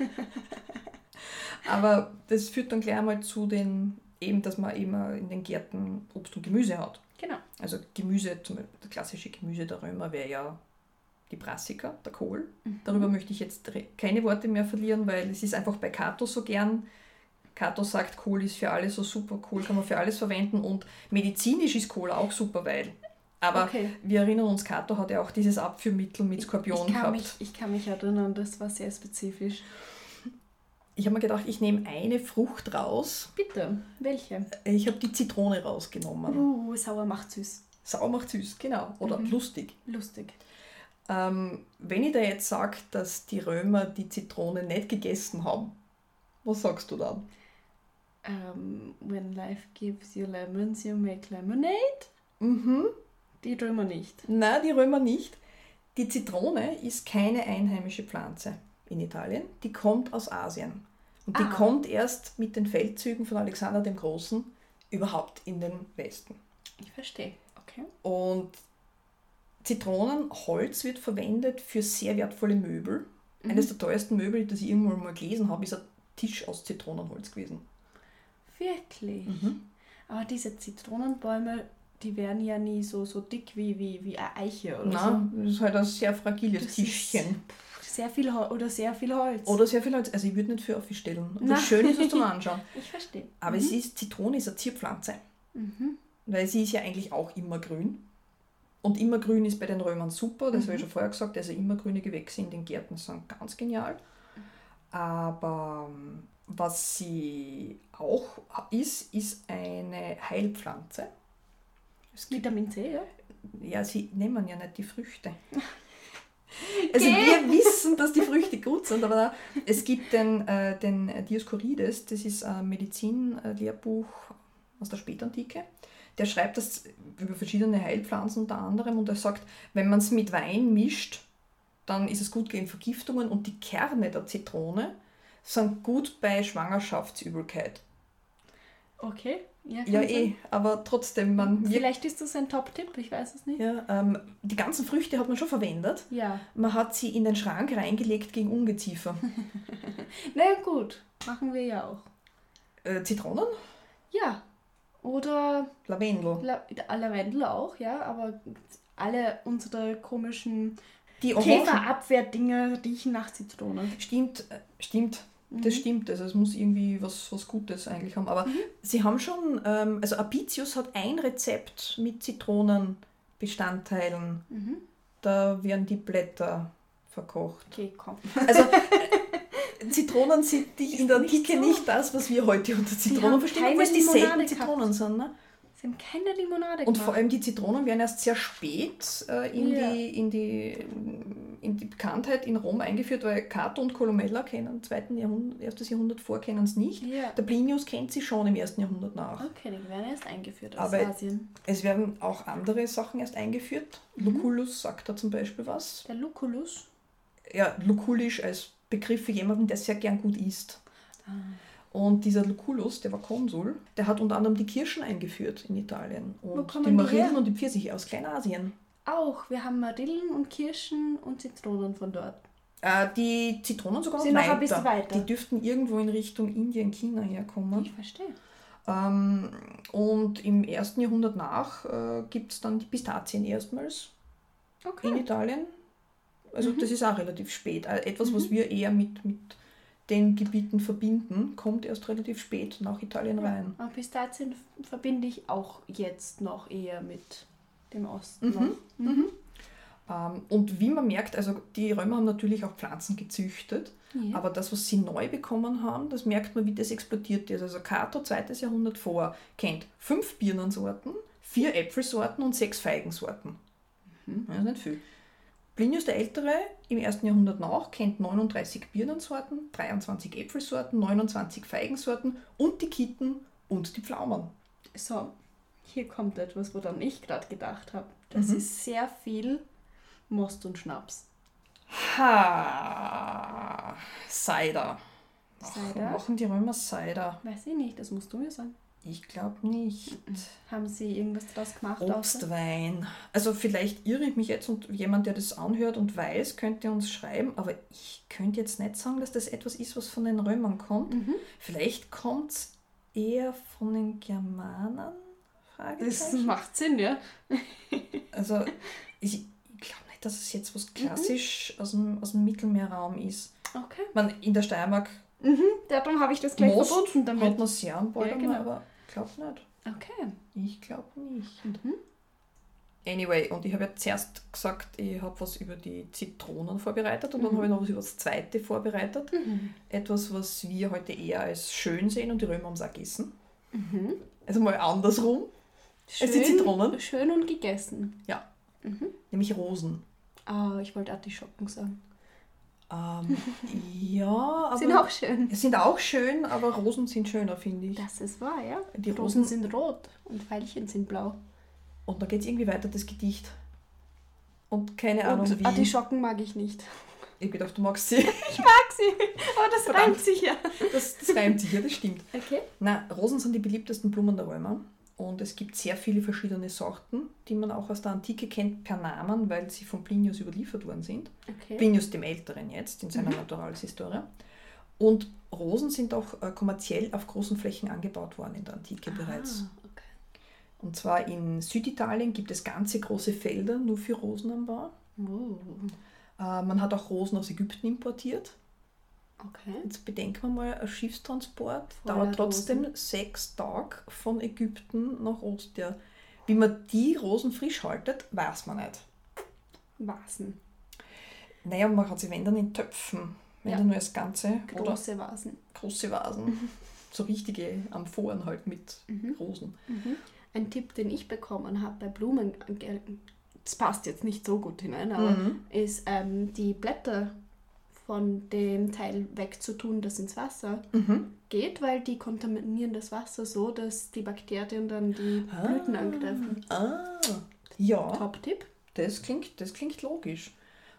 Aber das führt dann gleich einmal zu den, eben, dass man eben in den Gärten Obst und Gemüse hat. Genau. Also Gemüse, zum Beispiel das klassische Gemüse der Römer wäre ja die Brassica, der Kohl. Darüber möchte ich jetzt re- keine Worte mehr verlieren, weil es ist einfach bei Cato so gern. Cato sagt, Kohl ist für alles so super, Kohl kann man für alles verwenden und medizinisch ist Kohl auch super, weil. Aber Okay. wir erinnern uns, Cato hat ja auch dieses Abführmittel mit Skorpion ich, kann gehabt. mich, ich kann mich erinnern, das war sehr spezifisch. Ich habe mir gedacht, ich nehme eine Frucht raus. Bitte, welche? Ich habe die Zitrone rausgenommen. Uh, sauer macht süß. Sauer macht süß, genau. Oder Mhm. lustig. Lustig. Ähm, wenn ich da jetzt sage, dass die Römer die Zitrone nicht gegessen haben, was sagst du dann? Um, when life gives you lemons, you make lemonade. Mhm. Die Römer nicht. Nein, die Römer nicht. Die Zitrone ist keine einheimische Pflanze in Italien. Die kommt aus Asien. Und die Ah. kommt erst mit den Feldzügen von Alexander dem Großen überhaupt in den Westen. Ich verstehe. Okay. Und Zitronenholz wird verwendet für sehr wertvolle Möbel. Mhm. Eines der teuersten Möbel, das ich irgendwann mal gelesen habe, ist ein Tisch aus Zitronenholz gewesen. Wirklich. Mhm. Aber diese Zitronenbäume, die werden ja nie so, so dick wie, wie, wie eine Eiche oder Nein, das ist halt ein sehr fragiles Das Tischchen. Ist, Sehr viel Hol- oder sehr viel Holz. Oder sehr viel Holz. Also ich würde nicht viel auf sie stellen. Aber Nein. schön ist es zum Anschauen. Ich verstehe. Aber es ist, Zitrone ist eine Zierpflanze. Mhm. Weil sie ist ja eigentlich auch immergrün. Und immergrün ist bei den Römern super, das habe ich schon vorher gesagt. Also immergrüne Gewächse in den Gärten sind ganz genial. Aber ähm, was sie auch ist, ist eine Heilpflanze. Es gibt, Vitamin C, ja? ja, sie nehmen ja nicht die Früchte. Also wir wissen, dass die Früchte gut sind, aber es gibt den, äh, den Dioskurides, das ist ein Medizinlehrbuch aus der Spätantike. Der schreibt das über verschiedene Heilpflanzen unter anderem und er sagt, wenn man es mit Wein mischt, dann ist es gut gegen Vergiftungen und die Kerne der Zitrone sind gut bei Schwangerschaftsübelkeit. Okay. Ja, kann Ja, sein. eh, aber trotzdem, man... Vielleicht ist das ein Top-Tipp, ich weiß es nicht. Ja, ähm, die ganzen Früchte hat man schon verwendet. Ja. Man hat sie in den Schrank reingelegt gegen Ungeziefer. Na gut, machen wir ja auch. Äh, Zitronen? Ja. Oder Lavendel. La Lavendel auch, ja, aber alle unsere komischen Die Orangen. Käferabwehrdinger riechen nach Zitrone. Stimmt, äh, stimmt. Das stimmt, also es muss irgendwie was, was Gutes eigentlich haben. Aber sie haben schon, ähm, also Apicius hat ein Rezept mit Zitronenbestandteilen. Mhm. Da werden die Blätter verkocht. Okay, komm. Also äh, Zitronen sind die in der nicht Antike so. nicht das, was wir heute unter haben Zitronen verstehen, keine obwohl es die Limonade selben gehabt. Zitronen sind. Ne? Sie haben keine Limonade Und gemacht. vor allem die Zitronen werden erst sehr spät äh, in, Ja. die, in, die, in die Bekanntheit in Rom eingeführt, weil Cato und Columella kennen zweiten Jahrhundert, erstes Jahrhundert vor, kennen es nicht. Ja. Der Plinius kennt sie schon im ersten Jahrhundert nach. Okay, die werden erst eingeführt aus Aber- Asien. Es werden auch andere Sachen erst eingeführt. Lucullus sagt da zum Beispiel was. Der Lucullus. Ja, lucullisch als Begriff für jemanden, der sehr gern gut isst. Und dieser Lucullus, der war Konsul, der hat unter anderem die Kirschen eingeführt in Italien. Und kommen die die Marillen her? und die Pfirsiche aus Kleinasien. Auch, wir haben Marillen und Kirschen und Zitronen von dort. Äh, die Zitronen sogar Sind noch noch weiter. ein bisschen weiter. Die dürften irgendwo in Richtung Indien, China herkommen. Ich verstehe. Ähm, und im ersten Jahrhundert nach äh, gibt es dann die Pistazien erstmals in Okay. Italien. Also das ist auch relativ spät. Äh, Etwas, Mhm. was wir eher mit, mit den Gebieten verbinden, kommt erst relativ spät nach Italien rein. Aber Pistazien f- verbinde ich auch jetzt noch eher mit dem Osten. Mhm. noch. Mhm. Ähm, und wie man merkt, also die Römer haben natürlich auch Pflanzen gezüchtet, Ja. aber das, was sie neu bekommen haben, das merkt man, wie das explodiert ist. Also Cato, zweites Jahrhundert vor, kennt fünf Birnensorten, vier Äpfelsorten und sechs Feigensorten. Mhm. Das ist nicht viel. Plinius der Ältere im ersten Jahrhundert nach kennt neununddreißig Birnensorten, dreiundzwanzig Äpfelsorten, neunundzwanzig Feigensorten und die Kitten und die Pflaumen. So, hier kommt etwas, woran ich gerade gedacht habe. Das Mhm. ist sehr viel Most und Schnaps. Ha! Cider. Cider? Machen die Römer Cider? Weiß ich nicht, das musst du mir sagen. Ich glaube nicht. Haben sie irgendwas draus gemacht? außer- Obstwein. Also vielleicht irre ich mich jetzt und jemand, der das anhört und weiß, könnte uns schreiben, aber ich könnte jetzt nicht sagen, dass das etwas ist, was von den Römern kommt. Mhm. Vielleicht kommt es eher von den Germanen? Das Fragezeichen. macht Sinn, ja. Also ich, ich glaube nicht, dass es jetzt was klassisch aus, dem, aus dem Mittelmeerraum ist. Okay. Man, in der Steiermark Mhm. Darum habe ich das gleich Most verbunden hat damit. man sehr an Bord, Ja, genau. aber ich glaube nicht. Okay. Ich glaube nicht. Mhm. Anyway, und ich habe ja zuerst gesagt, ich habe was über die Zitronen vorbereitet und dann Mhm. habe ich noch was über das Zweite vorbereitet. Mhm. Etwas, was wir heute eher als schön sehen und die Römer haben es auch gegessen. Mhm. Also mal andersrum, als die Schön- Zitronen, Schön und gegessen. nämlich Rosen. Ah, ich wollte Artischocken sagen. Ähm, ja, aber Sind auch schön. sind auch schön, aber Rosen sind schöner, finde ich. Das ist wahr, ja. Die Rosen Rosen sind rot und Veilchen sind blau. Und da geht es irgendwie weiter, das Gedicht. Und keine Ahnung Und wie. Artischocken mag ich nicht. Ich habe gedacht, du magst sie. Ich mag sie, aber das Verdammt. reimt sich ja. Das, das reimt sich, ja, das stimmt. Okay. Na, Rosen sind die beliebtesten Blumen der Römer. Und es gibt sehr viele verschiedene Sorten, die man auch aus der Antike kennt per Namen, weil sie von Plinius überliefert worden sind. Okay. Plinius dem Älteren jetzt, in seiner Naturals Historia. Und Rosen sind auch äh, kommerziell auf großen Flächen angebaut worden in der Antike bereits. Ah, okay. Und zwar in Süditalien gibt es ganze große Felder nur für Rosenanbau. Oh. Äh, man hat auch Rosen aus Ägypten importiert. Okay. Jetzt bedenken wir mal, ein Schiffstransport Voller dauert trotzdem Rosen. sechs Tage von Ägypten nach Ostia. Wie man die Rosen frisch haltet, weiß man nicht. Vasen. Naja, man hat sie wenn dann in Töpfen, wenn Ja. dann nur als Ganze oder Große Vasen. große Vasen. So richtige Amphoren halt mit Mhm. Rosen. Mhm. Ein Tipp, den ich bekommen habe bei Blumen, das passt jetzt nicht so gut hinein, aber Mhm. ist ähm, die Blätter von dem Teil wegzutun, das ins Wasser Mhm. geht, weil die kontaminieren das Wasser so, dass die Bakterien dann die Blüten angreifen. Ah, ja, Top-Tipp. das klingt, das klingt logisch.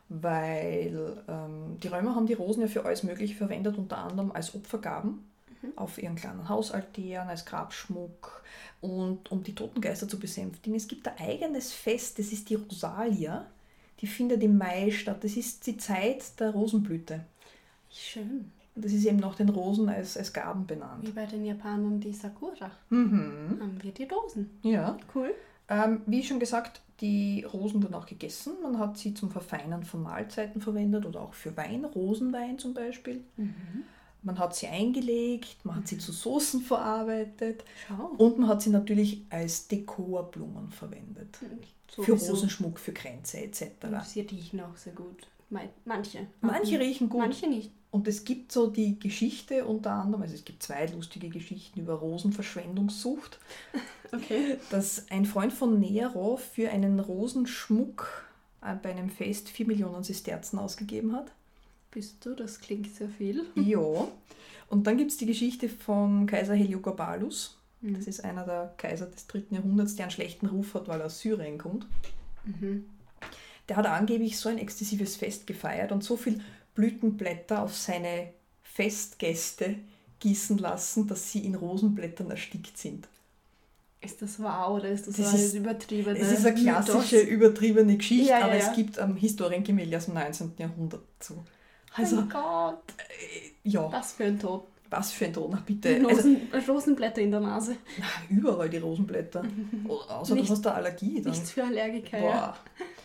Weil ähm, die Römer haben die Rosen ja für alles Mögliche verwendet, unter anderem als Opfergaben Mhm. auf ihren kleinen Hausaltären, als Grabschmuck und um die Totengeister zu besänftigen. Es gibt ein eigenes Fest, das ist die Rosalia. Die findet im Mai statt. Das ist die Zeit der Rosenblüte. Schön. Und das ist eben nach den Rosen als, als Gaben benannt. Wie bei den Japanern die Sakura. Mhm. Haben wir die Rosen. Ja. Cool. Ähm, wie schon gesagt, die Rosen wurden auch gegessen. Man hat sie zum Verfeinern von Mahlzeiten verwendet oder auch für Wein, Rosenwein zum Beispiel. Mhm. Man hat sie eingelegt, man hat sie zu Soßen verarbeitet Schau. und man hat sie natürlich als Dekorblumen verwendet. Für Sowieso. Rosenschmuck, für Kränze et cetera. Sie riechen auch sehr gut. Mei- Manche. Manche riechen gut. Manche nicht. Und es gibt so die Geschichte unter anderem, also es gibt zwei lustige Geschichten über Rosenverschwendungssucht, Okay. dass ein Freund von Nero für einen Rosenschmuck äh, bei einem Fest vier Millionen Sesterzen ausgegeben hat. Bist du? Das klingt sehr viel. Ja. Und dann gibt es die Geschichte von Kaiser Heliogabalus. Mhm. Das ist einer der Kaiser des dritten Jahrhunderts, der einen schlechten Ruf hat, weil er aus Syrien kommt. Mhm. Der hat angeblich so ein exzessives Fest gefeiert und so viel Blütenblätter auf seine Festgäste gießen lassen, dass sie in Rosenblättern erstickt sind. Ist das wahr oder ist das, Das so eine ist- übertriebene Es ist eine klassische, Mythos? übertriebene Geschichte, Ja, ja, aber ja. es gibt ähm, Historiengemälde aus dem neunzehnten Jahrhundert dazu. Also, Mein Gott, ja, was für ein Tod. was für ein Ton, bitte. Also, Rosen, Rosenblätter in der Nase. überall die Rosenblätter. Oder außer Nicht- du hast da Allergie. Dann. Nichts für Allergiker. Ja. Boah.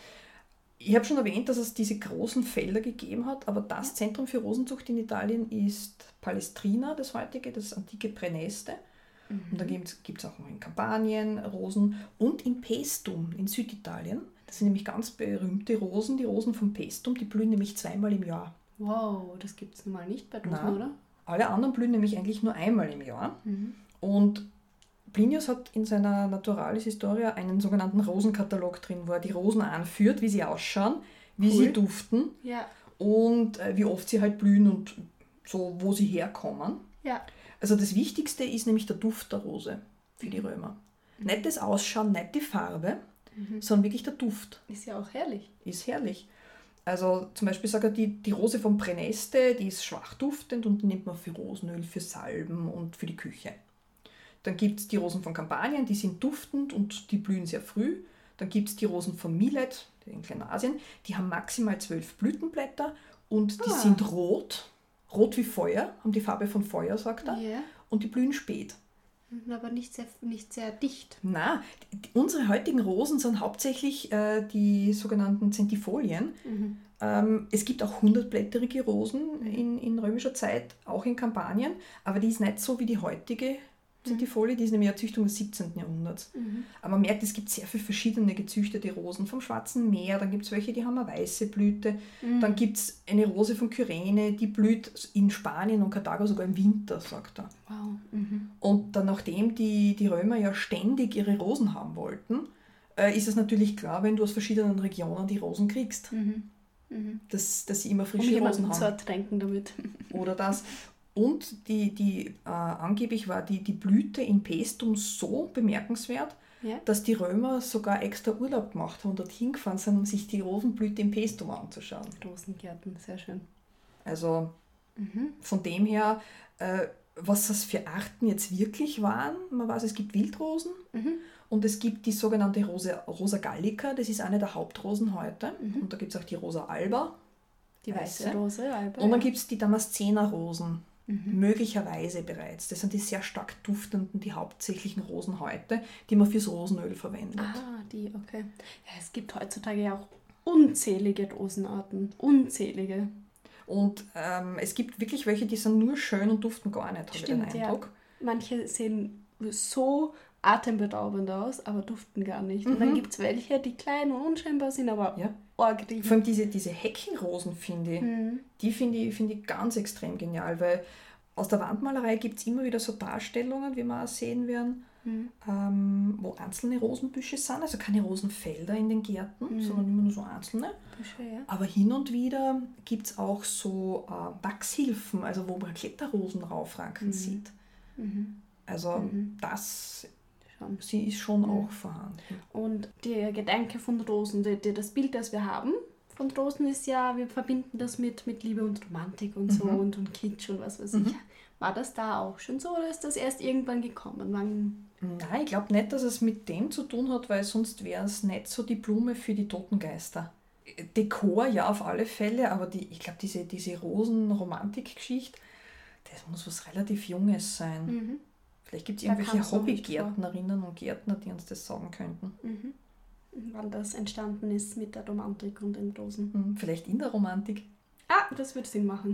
Ich habe schon erwähnt, dass es diese großen Felder gegeben hat, aber das Zentrum für Rosenzucht in Italien ist Palestrina, das heutige, das antike Praeneste. Und da gibt es auch noch in Kampanien Rosen und in Paestum in Süditalien. Das sind nämlich ganz berühmte Rosen, die Rosen von Paestum, die blühen nämlich zweimal im Jahr. Wow, das gibt es normal nicht bei Rosen, Nein. oder? Alle anderen blühen nämlich eigentlich nur einmal im Jahr. Mhm. Und Plinius hat in seiner Naturalis Historia einen sogenannten Rosenkatalog drin, wo er die Rosen anführt, wie sie ausschauen, wie Cool. sie duften Ja, und äh, wie oft sie halt blühen und so, wo sie herkommen. ja. Also das Wichtigste ist nämlich der Duft der Rose für die Römer. Nicht das Ausschauen, nicht die Farbe, Mhm. sondern wirklich der Duft. Ist ja auch herrlich. Ist herrlich. Also zum Beispiel sagt er, die, die Rose vom Praeneste, die ist schwach duftend und die nimmt man für Rosenöl, für Salben und für die Küche. Dann gibt es die Rosen von Kampanien, die sind duftend und die blühen sehr früh. Dann gibt es die Rosen von Milet in Kleinasien, die haben maximal zwölf Blütenblätter und die Ah. sind rot, rot wie Feuer, haben die Farbe von Feuer, sagt er, Ja. und die blühen spät. Aber nicht sehr, nicht sehr dicht. Na, die, unsere heutigen Rosen sind hauptsächlich äh, die sogenannten Zentifolien. Mhm. Ähm, es gibt auch hundertblätterige Rosen in, in römischer Zeit, auch in Kampanien, aber die ist nicht so wie die heutige Zentifolie, die ist nämlich eine Züchtung des siebzehnten Jahrhunderts. Mhm. Aber man merkt, es gibt sehr viele verschiedene gezüchtete Rosen vom Schwarzen Meer, dann gibt es welche, die haben eine weiße Blüte, Mhm. dann gibt es eine Rose von Kyrene, die blüht in Spanien und Karthago sogar im Winter, sagt er. Wow. Mhm. Und dann, nachdem die, die Römer ja ständig ihre Rosen haben wollten, äh, ist es natürlich klar, wenn du aus verschiedenen Regionen die Rosen kriegst, Mhm. Mhm. dass, dass sie immer Um frische Rosen jemanden haben. zu ertränken damit. Oder das. Und die, die, äh, angeblich war die, die Blüte in Paestum so bemerkenswert, Ja. dass die Römer sogar extra Urlaub gemacht haben und dorthin gefahren sind, um sich die Rosenblüte in Paestum anzuschauen. Rosengärten, sehr schön. Also Mhm. von dem her, äh, was das für Arten jetzt wirklich waren, man weiß, es gibt Wildrosen Mhm. und es gibt die sogenannte Rosa, Rosa gallica, das ist eine der Hauptrosen heute. Mhm. Und da gibt es auch die Rosa alba. Die weiße Weiße. Rose, Alba. Und dann ja. gibt es die Damaszener-Rosen. Mhm. Möglicherweise bereits. Das sind die sehr stark duftenden, die hauptsächlichen Rosen heute, die man fürs Rosenöl verwendet. Ah, die, okay. Ja, es gibt heutzutage ja auch unzählige Dosenarten. Unzählige. Und ähm, es gibt wirklich welche, die sind nur schön und duften gar nicht, habe ich den Eindruck. Ja. Manche sehen so atemberaubend aus, aber duften gar nicht. Mhm. Und dann gibt es welche, die klein und unscheinbar sind, aber ja. arg riechen. Vor allem diese, diese Heckenrosen, finde ich, mhm. die finde ich, find ich ganz extrem genial, weil aus der Wandmalerei gibt es immer wieder so Darstellungen, wie wir auch sehen werden, mhm. ähm, wo einzelne Rosenbüsche sind, also keine Rosenfelder in den Gärten, mhm. sondern immer nur so einzelne. Büsche, ja. Aber hin und wieder gibt es auch so äh, Wachshilfen, also wo man Kletterrosen raufranken mhm. sieht. Mhm. Also mhm. das schon. Sie ist schon mhm. auch vorhanden. Und der Gedanke von Rosen, die, die, das Bild, das wir haben von Rosen ist ja, wir verbinden das mit, mit Liebe und Romantik und so mhm. und, und Kitsch und was weiß ich. Mhm. War das da auch schon so oder ist das erst irgendwann gekommen? Wann? Nein, ich glaube nicht, dass es mit dem zu tun hat, weil sonst wäre es nicht so die Blume für die Totengeister. Dekor ja auf alle Fälle, aber die, ich glaube, diese, diese Rosen-Romantik-Geschichte, das muss was relativ Junges sein. Mhm. Vielleicht gibt es irgendwelche Hobbygärtnerinnen und Gärtner, die uns das sagen könnten. Mhm. Wann das entstanden ist mit der Romantik und den Rosen. Mhm, vielleicht in der Romantik. Ah, das würde Sinn machen.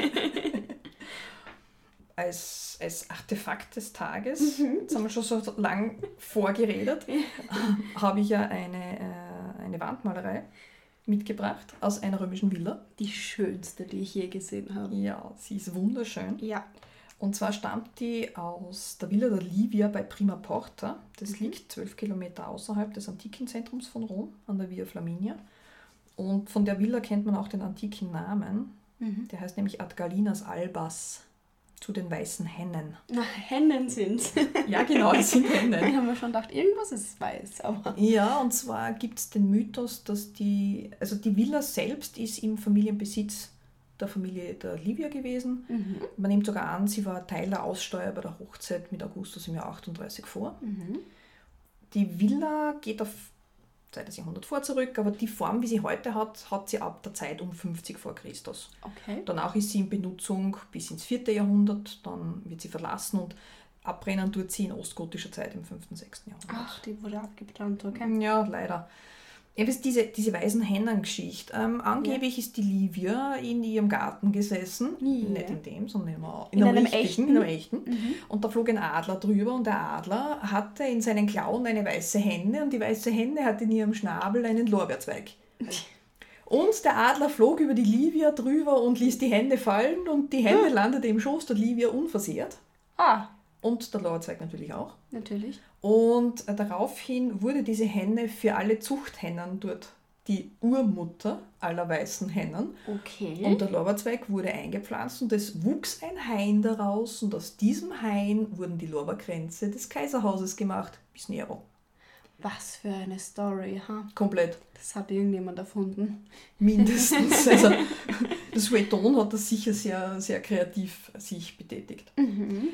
als, als Artefakt des Tages, mhm. jetzt haben wir schon so lang vorgeredet, habe ich ja eine, äh, eine Wandmalerei mitgebracht aus einer römischen Villa. Die schönste, die ich je gesehen habe. Ja, sie ist wunderschön. Ja. Und zwar stammt die aus der Villa der Livia bei Prima Porta. Das mhm. liegt zwölf Kilometer außerhalb des Antikenzentrums von Rom, an der Via Flaminia. Und von der Villa kennt man auch den antiken Namen. Mhm. Der heißt nämlich Ad Gallinas Albas, zu den weißen Hennen. Na, Hennen sind's. Ja, genau, es sind Hennen. Dann haben wir schon gedacht, irgendwas ist weiß. Aber ja, und zwar gibt es den Mythos, dass die, also die Villa selbst ist im Familienbesitz der Familie der Livia gewesen. Mhm. Man nimmt sogar an, sie war Teil der Aussteuer bei der Hochzeit mit Augustus im Jahr achtunddreißig vor. Mhm. Die Villa geht auf zweites Jahrhundert vor zurück, aber die Form, wie sie heute hat, hat sie ab der Zeit um fünfzig vor Christus. Okay. Danach ist sie in Benutzung bis ins vierte Jahrhundert, dann wird sie verlassen und abbrennen tut sie in ostgotischer Zeit im fünften, sechsten Jahrhundert. Ach, die wurde abgebrannt, okay. Ja, leider. Eben diese, diese weißen Hennen-Geschichte. Ähm, angeblich ja. ist die Livia in ihrem Garten gesessen, ja. nicht in dem, sondern in, in, in einem, einem echten. In einem echten. Mhm. Und da flog ein Adler drüber und der Adler hatte in seinen Klauen eine weiße Henne und die weiße Henne hatte in ihrem Schnabel einen Lorbeerzweig. Und der Adler flog über die Livia drüber und ließ die Henne fallen und die Henne hm. landete im Schoß der Livia unversehrt. Ah. Und der Lorbeerzweig natürlich auch. Natürlich. Und daraufhin wurde diese Henne für alle Zuchthennen dort die Urmutter aller weißen Hennen. Okay. Und der Lorbeerzweig wurde eingepflanzt und es wuchs ein Hain daraus. Und aus diesem Hain wurden die Lorbeerkränze des Kaiserhauses gemacht, bis Nero. Was für eine Story, ha? Komplett. Das hat irgendjemand erfunden. Mindestens. Also, das Sueton hat das sicher sehr, sehr kreativ sich betätigt. Mhm.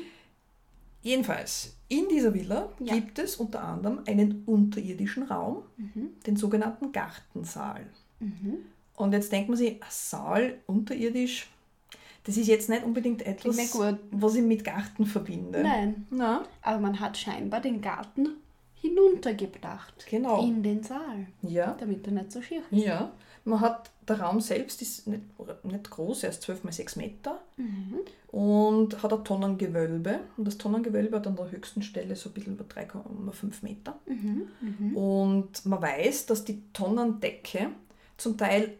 Jedenfalls, in dieser Villa ja. gibt es unter anderem einen unterirdischen Raum, mhm. den sogenannten Gartensaal. Mhm. Und jetzt denkt man sich, ein Saal unterirdisch, das ist jetzt nicht unbedingt etwas, nicht was ich mit Garten verbinde. Nein, Na? Aber man hat scheinbar den Garten hinuntergebracht genau. in den Saal, ja. damit er nicht so schief ist. Ja, man hat, der Raum selbst ist nicht, nicht groß, er ist zwölf mal sechs Meter mhm. und hat ein Tonnengewölbe. Und das Tonnengewölbe hat an der höchsten Stelle so ein bisschen über drei Komma fünf Meter. Mhm. Mhm. Und man weiß, dass die Tonnendecke zum Teil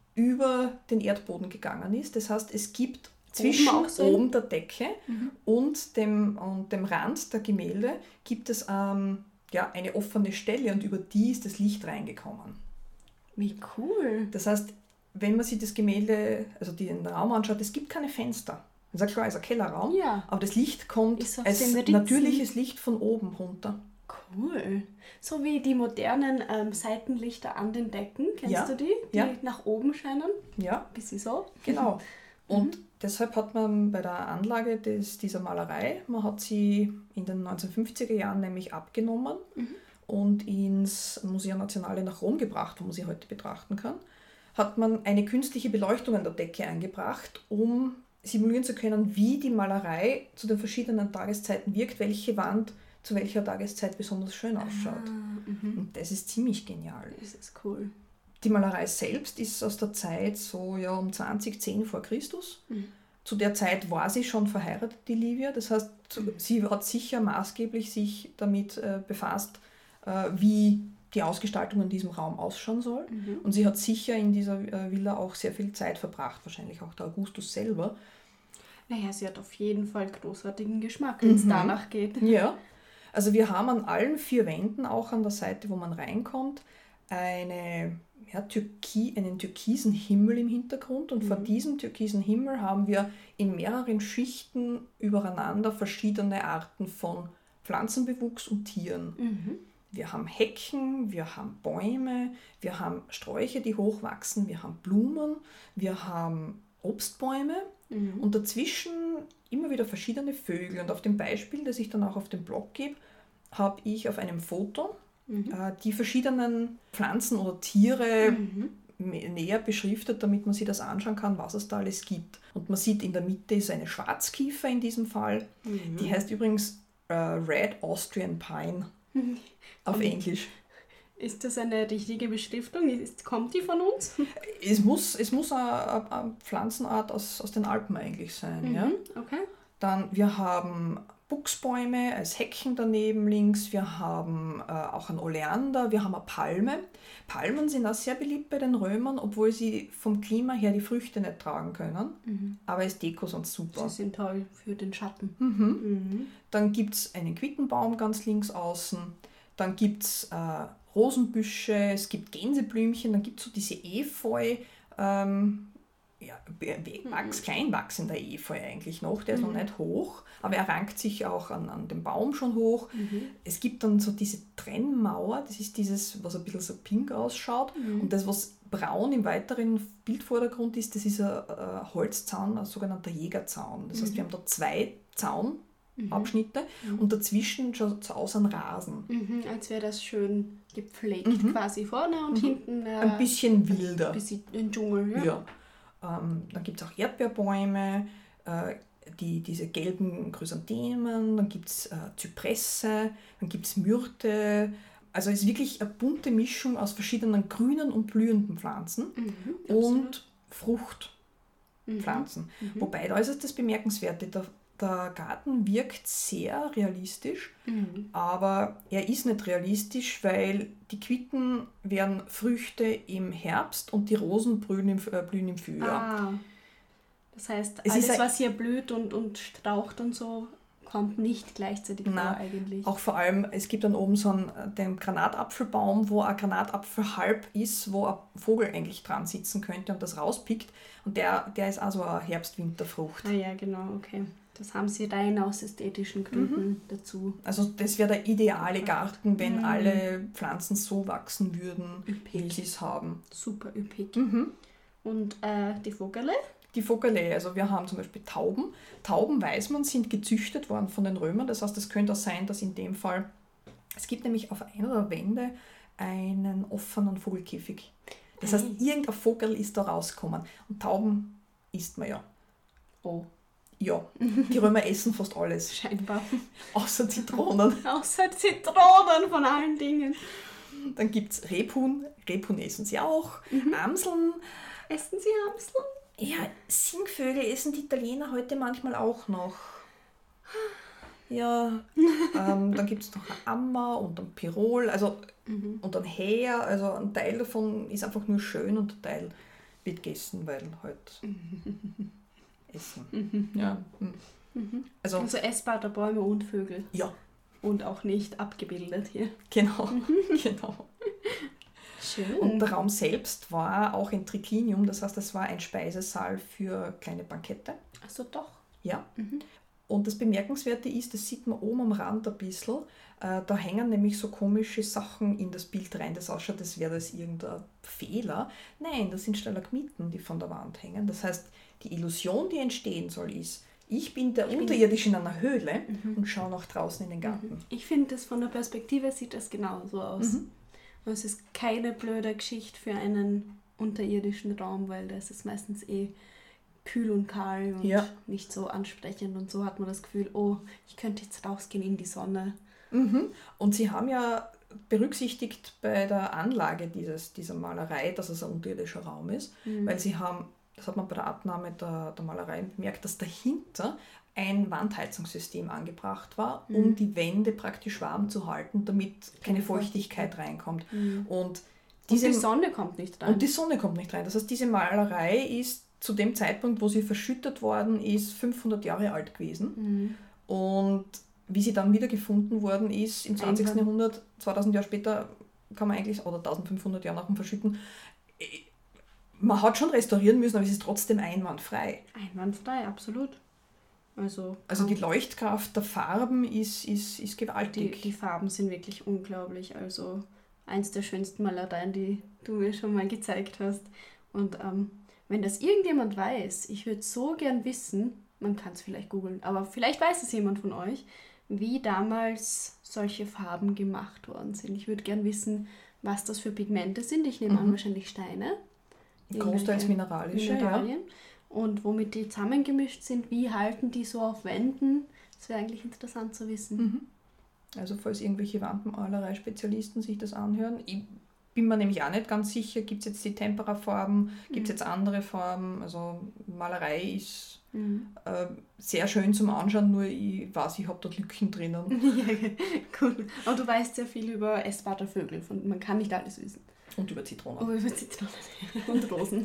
über den Erdboden gegangen ist. Das heißt, es gibt zwischen oben, so oben der Decke mhm. und, dem, und dem Rand der Gemälde gibt es ähm, ja, eine offene Stelle und über die ist das Licht reingekommen. Wie cool. Das heißt, wenn man sich das Gemälde, also den Raum anschaut, es gibt keine Fenster. Man sagt klar, es ist ein Kellerraum, ja. aber das Licht kommt als natürliches Licht von oben runter. Cool. So wie die modernen ähm, Seitenlichter an den Decken, kennst ja. du die? Die ja. nach oben scheinen? Ja. Bisschen so? Genau. Und mhm. deshalb hat man bei der Anlage des, dieser Malerei, man hat sie in den neunzehnhundertfünfziger Jahren nämlich abgenommen mhm. und ins Museo Nazionale nach Rom gebracht, wo man sie heute betrachten kann, hat man eine künstliche Beleuchtung an der Decke eingebracht, um simulieren zu können, wie die Malerei zu den verschiedenen Tageszeiten wirkt, welche Wand zu welcher Tageszeit besonders schön ausschaut. Ah, und das ist ziemlich genial. Das ist cool. Die Malerei selbst ist aus der Zeit so ja, um zwanzig zehn vor Christus. Mhm. Zu der Zeit war sie schon verheiratet, die Livia. Das heißt, Mhm. sie hat sicher maßgeblich sich damit äh, befasst, äh, wie die Ausgestaltung in diesem Raum ausschauen soll. Mhm. Und sie hat sicher in dieser äh, Villa auch sehr viel Zeit verbracht, wahrscheinlich auch der Augustus selber. Naja, sie hat auf jeden Fall großartigen Geschmack, wenn es Mhm. danach geht. Ja, also wir haben an allen vier Wänden, auch an der Seite, wo man reinkommt, eine, ja, Türki, einen türkisen Himmel im Hintergrund. Und Mhm. vor diesem türkisen Himmel haben wir in mehreren Schichten übereinander verschiedene Arten von Pflanzenbewuchs und Tieren. Mhm. Wir haben Hecken, wir haben Bäume, wir haben Sträucher, die hochwachsen, wir haben Blumen, wir haben Obstbäume Mhm. und dazwischen immer wieder verschiedene Vögel. Und auf dem Beispiel, das ich dann auch auf dem Blog gebe, habe ich auf einem Foto Mhm. äh, die verschiedenen Pflanzen oder Tiere Mhm. näher beschriftet, damit man sich das anschauen kann, was es da alles gibt. Und man sieht, in der Mitte ist eine Schwarzkiefer in diesem Fall. Mhm. Die heißt übrigens äh, Red Austrian Pine auf Und- Englisch. Ist das eine richtige Beschriftung? Ist, kommt die von uns? Es muss, es muss eine, eine Pflanzenart aus, aus den Alpen eigentlich sein. Ja? Mhm. Okay. Dann, wir haben Buchsbäume als Hecken daneben links, wir haben äh, auch einen Oleander, wir haben eine Palme. Palmen sind auch sehr beliebt bei den Römern, obwohl sie vom Klima her die Früchte nicht tragen können. Mhm. Aber als Deko sonst super. Sie sind toll für den Schatten. Mhm. Mhm. Dann gibt es einen Quittenbaum ganz links außen. Dann gibt es äh, Rosenbüsche, es gibt Gänseblümchen, dann gibt es so diese Efeu, ähm, ja, Wachs, klein wachsender Efeu eigentlich noch, der ist noch nicht hoch, aber er rankt sich auch an, an dem Baum schon hoch. Mhm. Es gibt dann so diese Trennmauer, das ist dieses, was ein bisschen so pink ausschaut. Mhm. Und das, was braun im weiteren Bildvordergrund ist, das ist ein, ein Holzzaun, ein sogenannter Jägerzaun. Das heißt, wir haben da zwei Zaunabschnitte Mhm. und dazwischen schaut es aus an Rasen. Mhm. Als wäre das schön gepflegt, Mhm. quasi vorne und Mhm. hinten äh, Ein bisschen wilder. ein bisschen ein Dschungel. Ja. Ja. Ähm, dann gibt es auch Erdbeerbäume, äh, die, diese gelben Chrysanthemen, dann gibt es äh, Zypresse, dann gibt es Myrte. Also es ist wirklich eine bunte Mischung aus verschiedenen grünen und blühenden Pflanzen Mhm. und Fruchtpflanzen. Absolut. Mhm. Wobei, da ist es das Bemerkenswerte, der, der Garten wirkt sehr realistisch, Mhm. aber er ist nicht realistisch, weil die Quitten werden Früchte im Herbst und die Rosen blühen im, äh, blühen im Frühjahr. Ah. Das heißt, Es alles, ist ein- was hier blüht und, und straucht und so, kommt nicht gleichzeitig Nein, vor eigentlich. Auch vor allem, es gibt dann oben so einen äh, den Granatapfelbaum, wo ein Granatapfel halb ist, wo ein Vogel eigentlich dran sitzen könnte und das rauspickt. Und der, der ist auch so eine Herbst-Winterfrucht. Ah ja, genau, okay. Das haben sie rein aus ästhetischen Gründen dazu. Also das wäre der ideale Garten, wenn Mhm. alle Pflanzen so wachsen würden, wie Üppig. sie es haben. Super üppig. Mhm. Und äh, die Vogele? Die Vogele, also wir haben zum Beispiel Tauben. Tauben, weiß man, sind gezüchtet worden von den Römern. Das heißt, es könnte auch sein, dass in dem Fall, es gibt nämlich auf einer der Wände einen offenen Vogelkäfig. Das heißt, Hey. irgendein Vogel ist da rausgekommen. Und Tauben isst man ja. Oh, Ja, die Römer essen fast alles, scheinbar. außer Zitronen. Außer Zitronen von allen Dingen. Dann gibt es Rebhuhn. Rebhuhn essen sie auch. Amseln. Essen sie Amseln? Ja, Singvögel essen die Italiener heute manchmal auch noch. Ja, ähm, dann gibt es noch ein Ammer und ein Pirol, also Mhm. und ein Häher. Also ein Teil davon ist einfach nur schön und ein Teil wird gegessen, weil halt essen. Ja. hm. Mhm. Also, Also essbare Bäume und Vögel. ja, Und auch nicht abgebildet hier. genau. genau. Schön. Und der Raum selbst war auch ein Triclinium, das heißt, es war ein Speisesaal für kleine Bankette. Also doch. Ja. Mhm. Und das Bemerkenswerte ist, das sieht man oben am Rand ein bisschen, äh, da hängen nämlich so komische Sachen in das Bild rein, das ausschaut, als wäre das irgendein Fehler. Nein, das sind Stalagmiten, die von der Wand hängen. Das heißt, die Illusion, die entstehen soll, ist, ich bin der Ich bin- Unterirdisch in einer Höhle Mhm. und schaue nach draußen in den Garten. Ich finde, das von der Perspektive sieht das genauso aus. Mhm. Und es ist keine blöde Geschichte für einen unterirdischen Raum, weil das ist meistens eh kühl und kahl und Ja. nicht so ansprechend. Und so hat man das Gefühl, oh, ich könnte jetzt rausgehen in die Sonne. Mhm. Und sie haben ja berücksichtigt bei der Anlage dieses, dieser Malerei, dass es ein unterirdischer Raum ist, mhm. weil sie haben, das hat man bei der Abnahme der, der Malerei bemerkt, dass dahinter ein Wandheizungssystem angebracht war, mhm. um die Wände praktisch warm zu halten, damit keine Feuchtigkeit reinkommt. Mhm. Und, diese, und die Sonne kommt nicht rein. Und die Sonne kommt nicht rein. Das heißt, diese Malerei ist zu dem Zeitpunkt, wo sie verschüttet worden ist, fünfhundert Jahre alt gewesen. Mhm. Und wie sie dann wieder gefunden worden ist, im zwanzigsten Jahrhundert, zweitausend Jahre später, kann man eigentlich, oder eintausendfünfhundert Jahre nach dem Verschütten, man hat schon restaurieren müssen, aber es ist trotzdem einwandfrei. Einwandfrei, absolut. Also, also die Leuchtkraft der Farben ist, ist, ist gewaltig. Die, die Farben sind wirklich unglaublich. Also eins der schönsten Malereien, die du mir schon mal gezeigt hast. Und ähm, wenn das irgendjemand weiß, ich würde so gern wissen, man kann es vielleicht googeln, aber vielleicht weiß es jemand von euch, wie damals solche Farben gemacht worden sind. Ich würde gern wissen, was das für Pigmente sind. Ich nehme mhm. an, wahrscheinlich Steine. Großteils mineralische, Mineralien. Ja. Und womit die zusammengemischt sind, wie halten die so auf Wänden? Das wäre eigentlich interessant zu wissen. Mhm. Also falls irgendwelche Wandmalerei-Spezialisten sich das anhören, ich bin mir nämlich auch nicht ganz sicher, gibt es jetzt die Tempera-Farben, gibt es mhm. jetzt andere Farben, also Malerei ist mhm. äh, sehr schön zum Anschauen, nur ich weiß, ich habe dort Lücken drinnen. Ja, cool. Aber du weißt sehr viel über essbare Vögel, von, man kann nicht alles wissen. Und über Zitronen. Oh, über Zitronen und Rosen.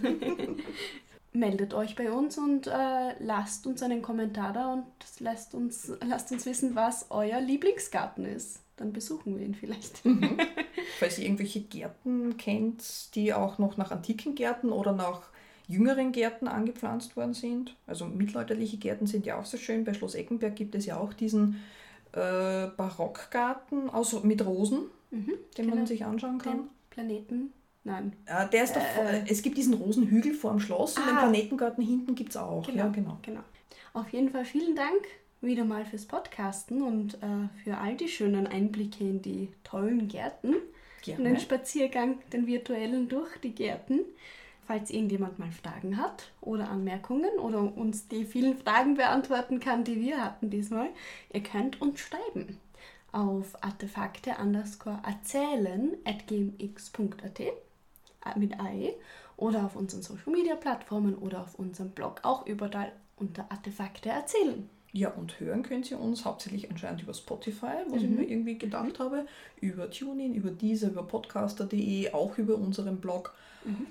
Meldet euch bei uns und äh, lasst uns einen Kommentar da und lasst uns, lasst uns wissen, was euer Lieblingsgarten ist. Dann besuchen wir ihn vielleicht. Mhm. Falls ihr irgendwelche Gärten kennt, die auch noch nach antiken Gärten oder nach jüngeren Gärten angepflanzt worden sind. Also mittelalterliche Gärten sind ja auch sehr schön. Bei Schloss Eckenberg gibt es ja auch diesen äh, Barockgarten aus, mit Rosen, mhm, den man sich anschauen kann. Den Planeten? Nein. Äh, der ist äh, davor, es gibt diesen Rosenhügel vor dem Schloss ah, und den Planetengarten hinten gibt es auch. Genau, ja, genau. genau. Auf jeden Fall vielen Dank wieder mal fürs Podcasten und äh, für all die schönen Einblicke in die tollen Gärten. Gerne. Und den Spaziergang, den virtuellen durch die Gärten. Falls irgendjemand mal Fragen hat oder Anmerkungen oder uns die vielen Fragen beantworten kann, die wir hatten diesmal, ihr könnt uns schreiben auf artefakte underscore erzählen at gmx punkt at mit A E oder auf unseren Social Media Plattformen oder auf unserem Blog auch überall unter Artefakte erzählen. Ja, und hören könnt ihr uns hauptsächlich anscheinend über Spotify, was mhm. ich mir irgendwie gedacht mhm. habe, über TuneIn, über Deezer, über podcaster punkt de, auch über unseren Blog. Mhm.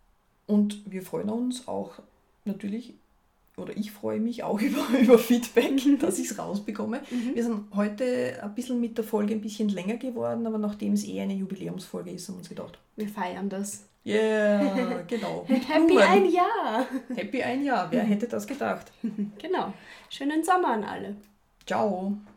Und wir freuen uns auch natürlich, oder ich freue mich auch über, über Feedback, mhm. dass ich es rausbekomme. Mhm. Wir sind heute ein bisschen mit der Folge ein bisschen länger geworden, aber nachdem es eh eine Jubiläumsfolge ist, haben wir uns gedacht, wir feiern das. Yeah, genau. Happy ein Jahr. Happy ein Jahr, wer hätte das gedacht? Genau. Schönen Sommer an alle. Ciao.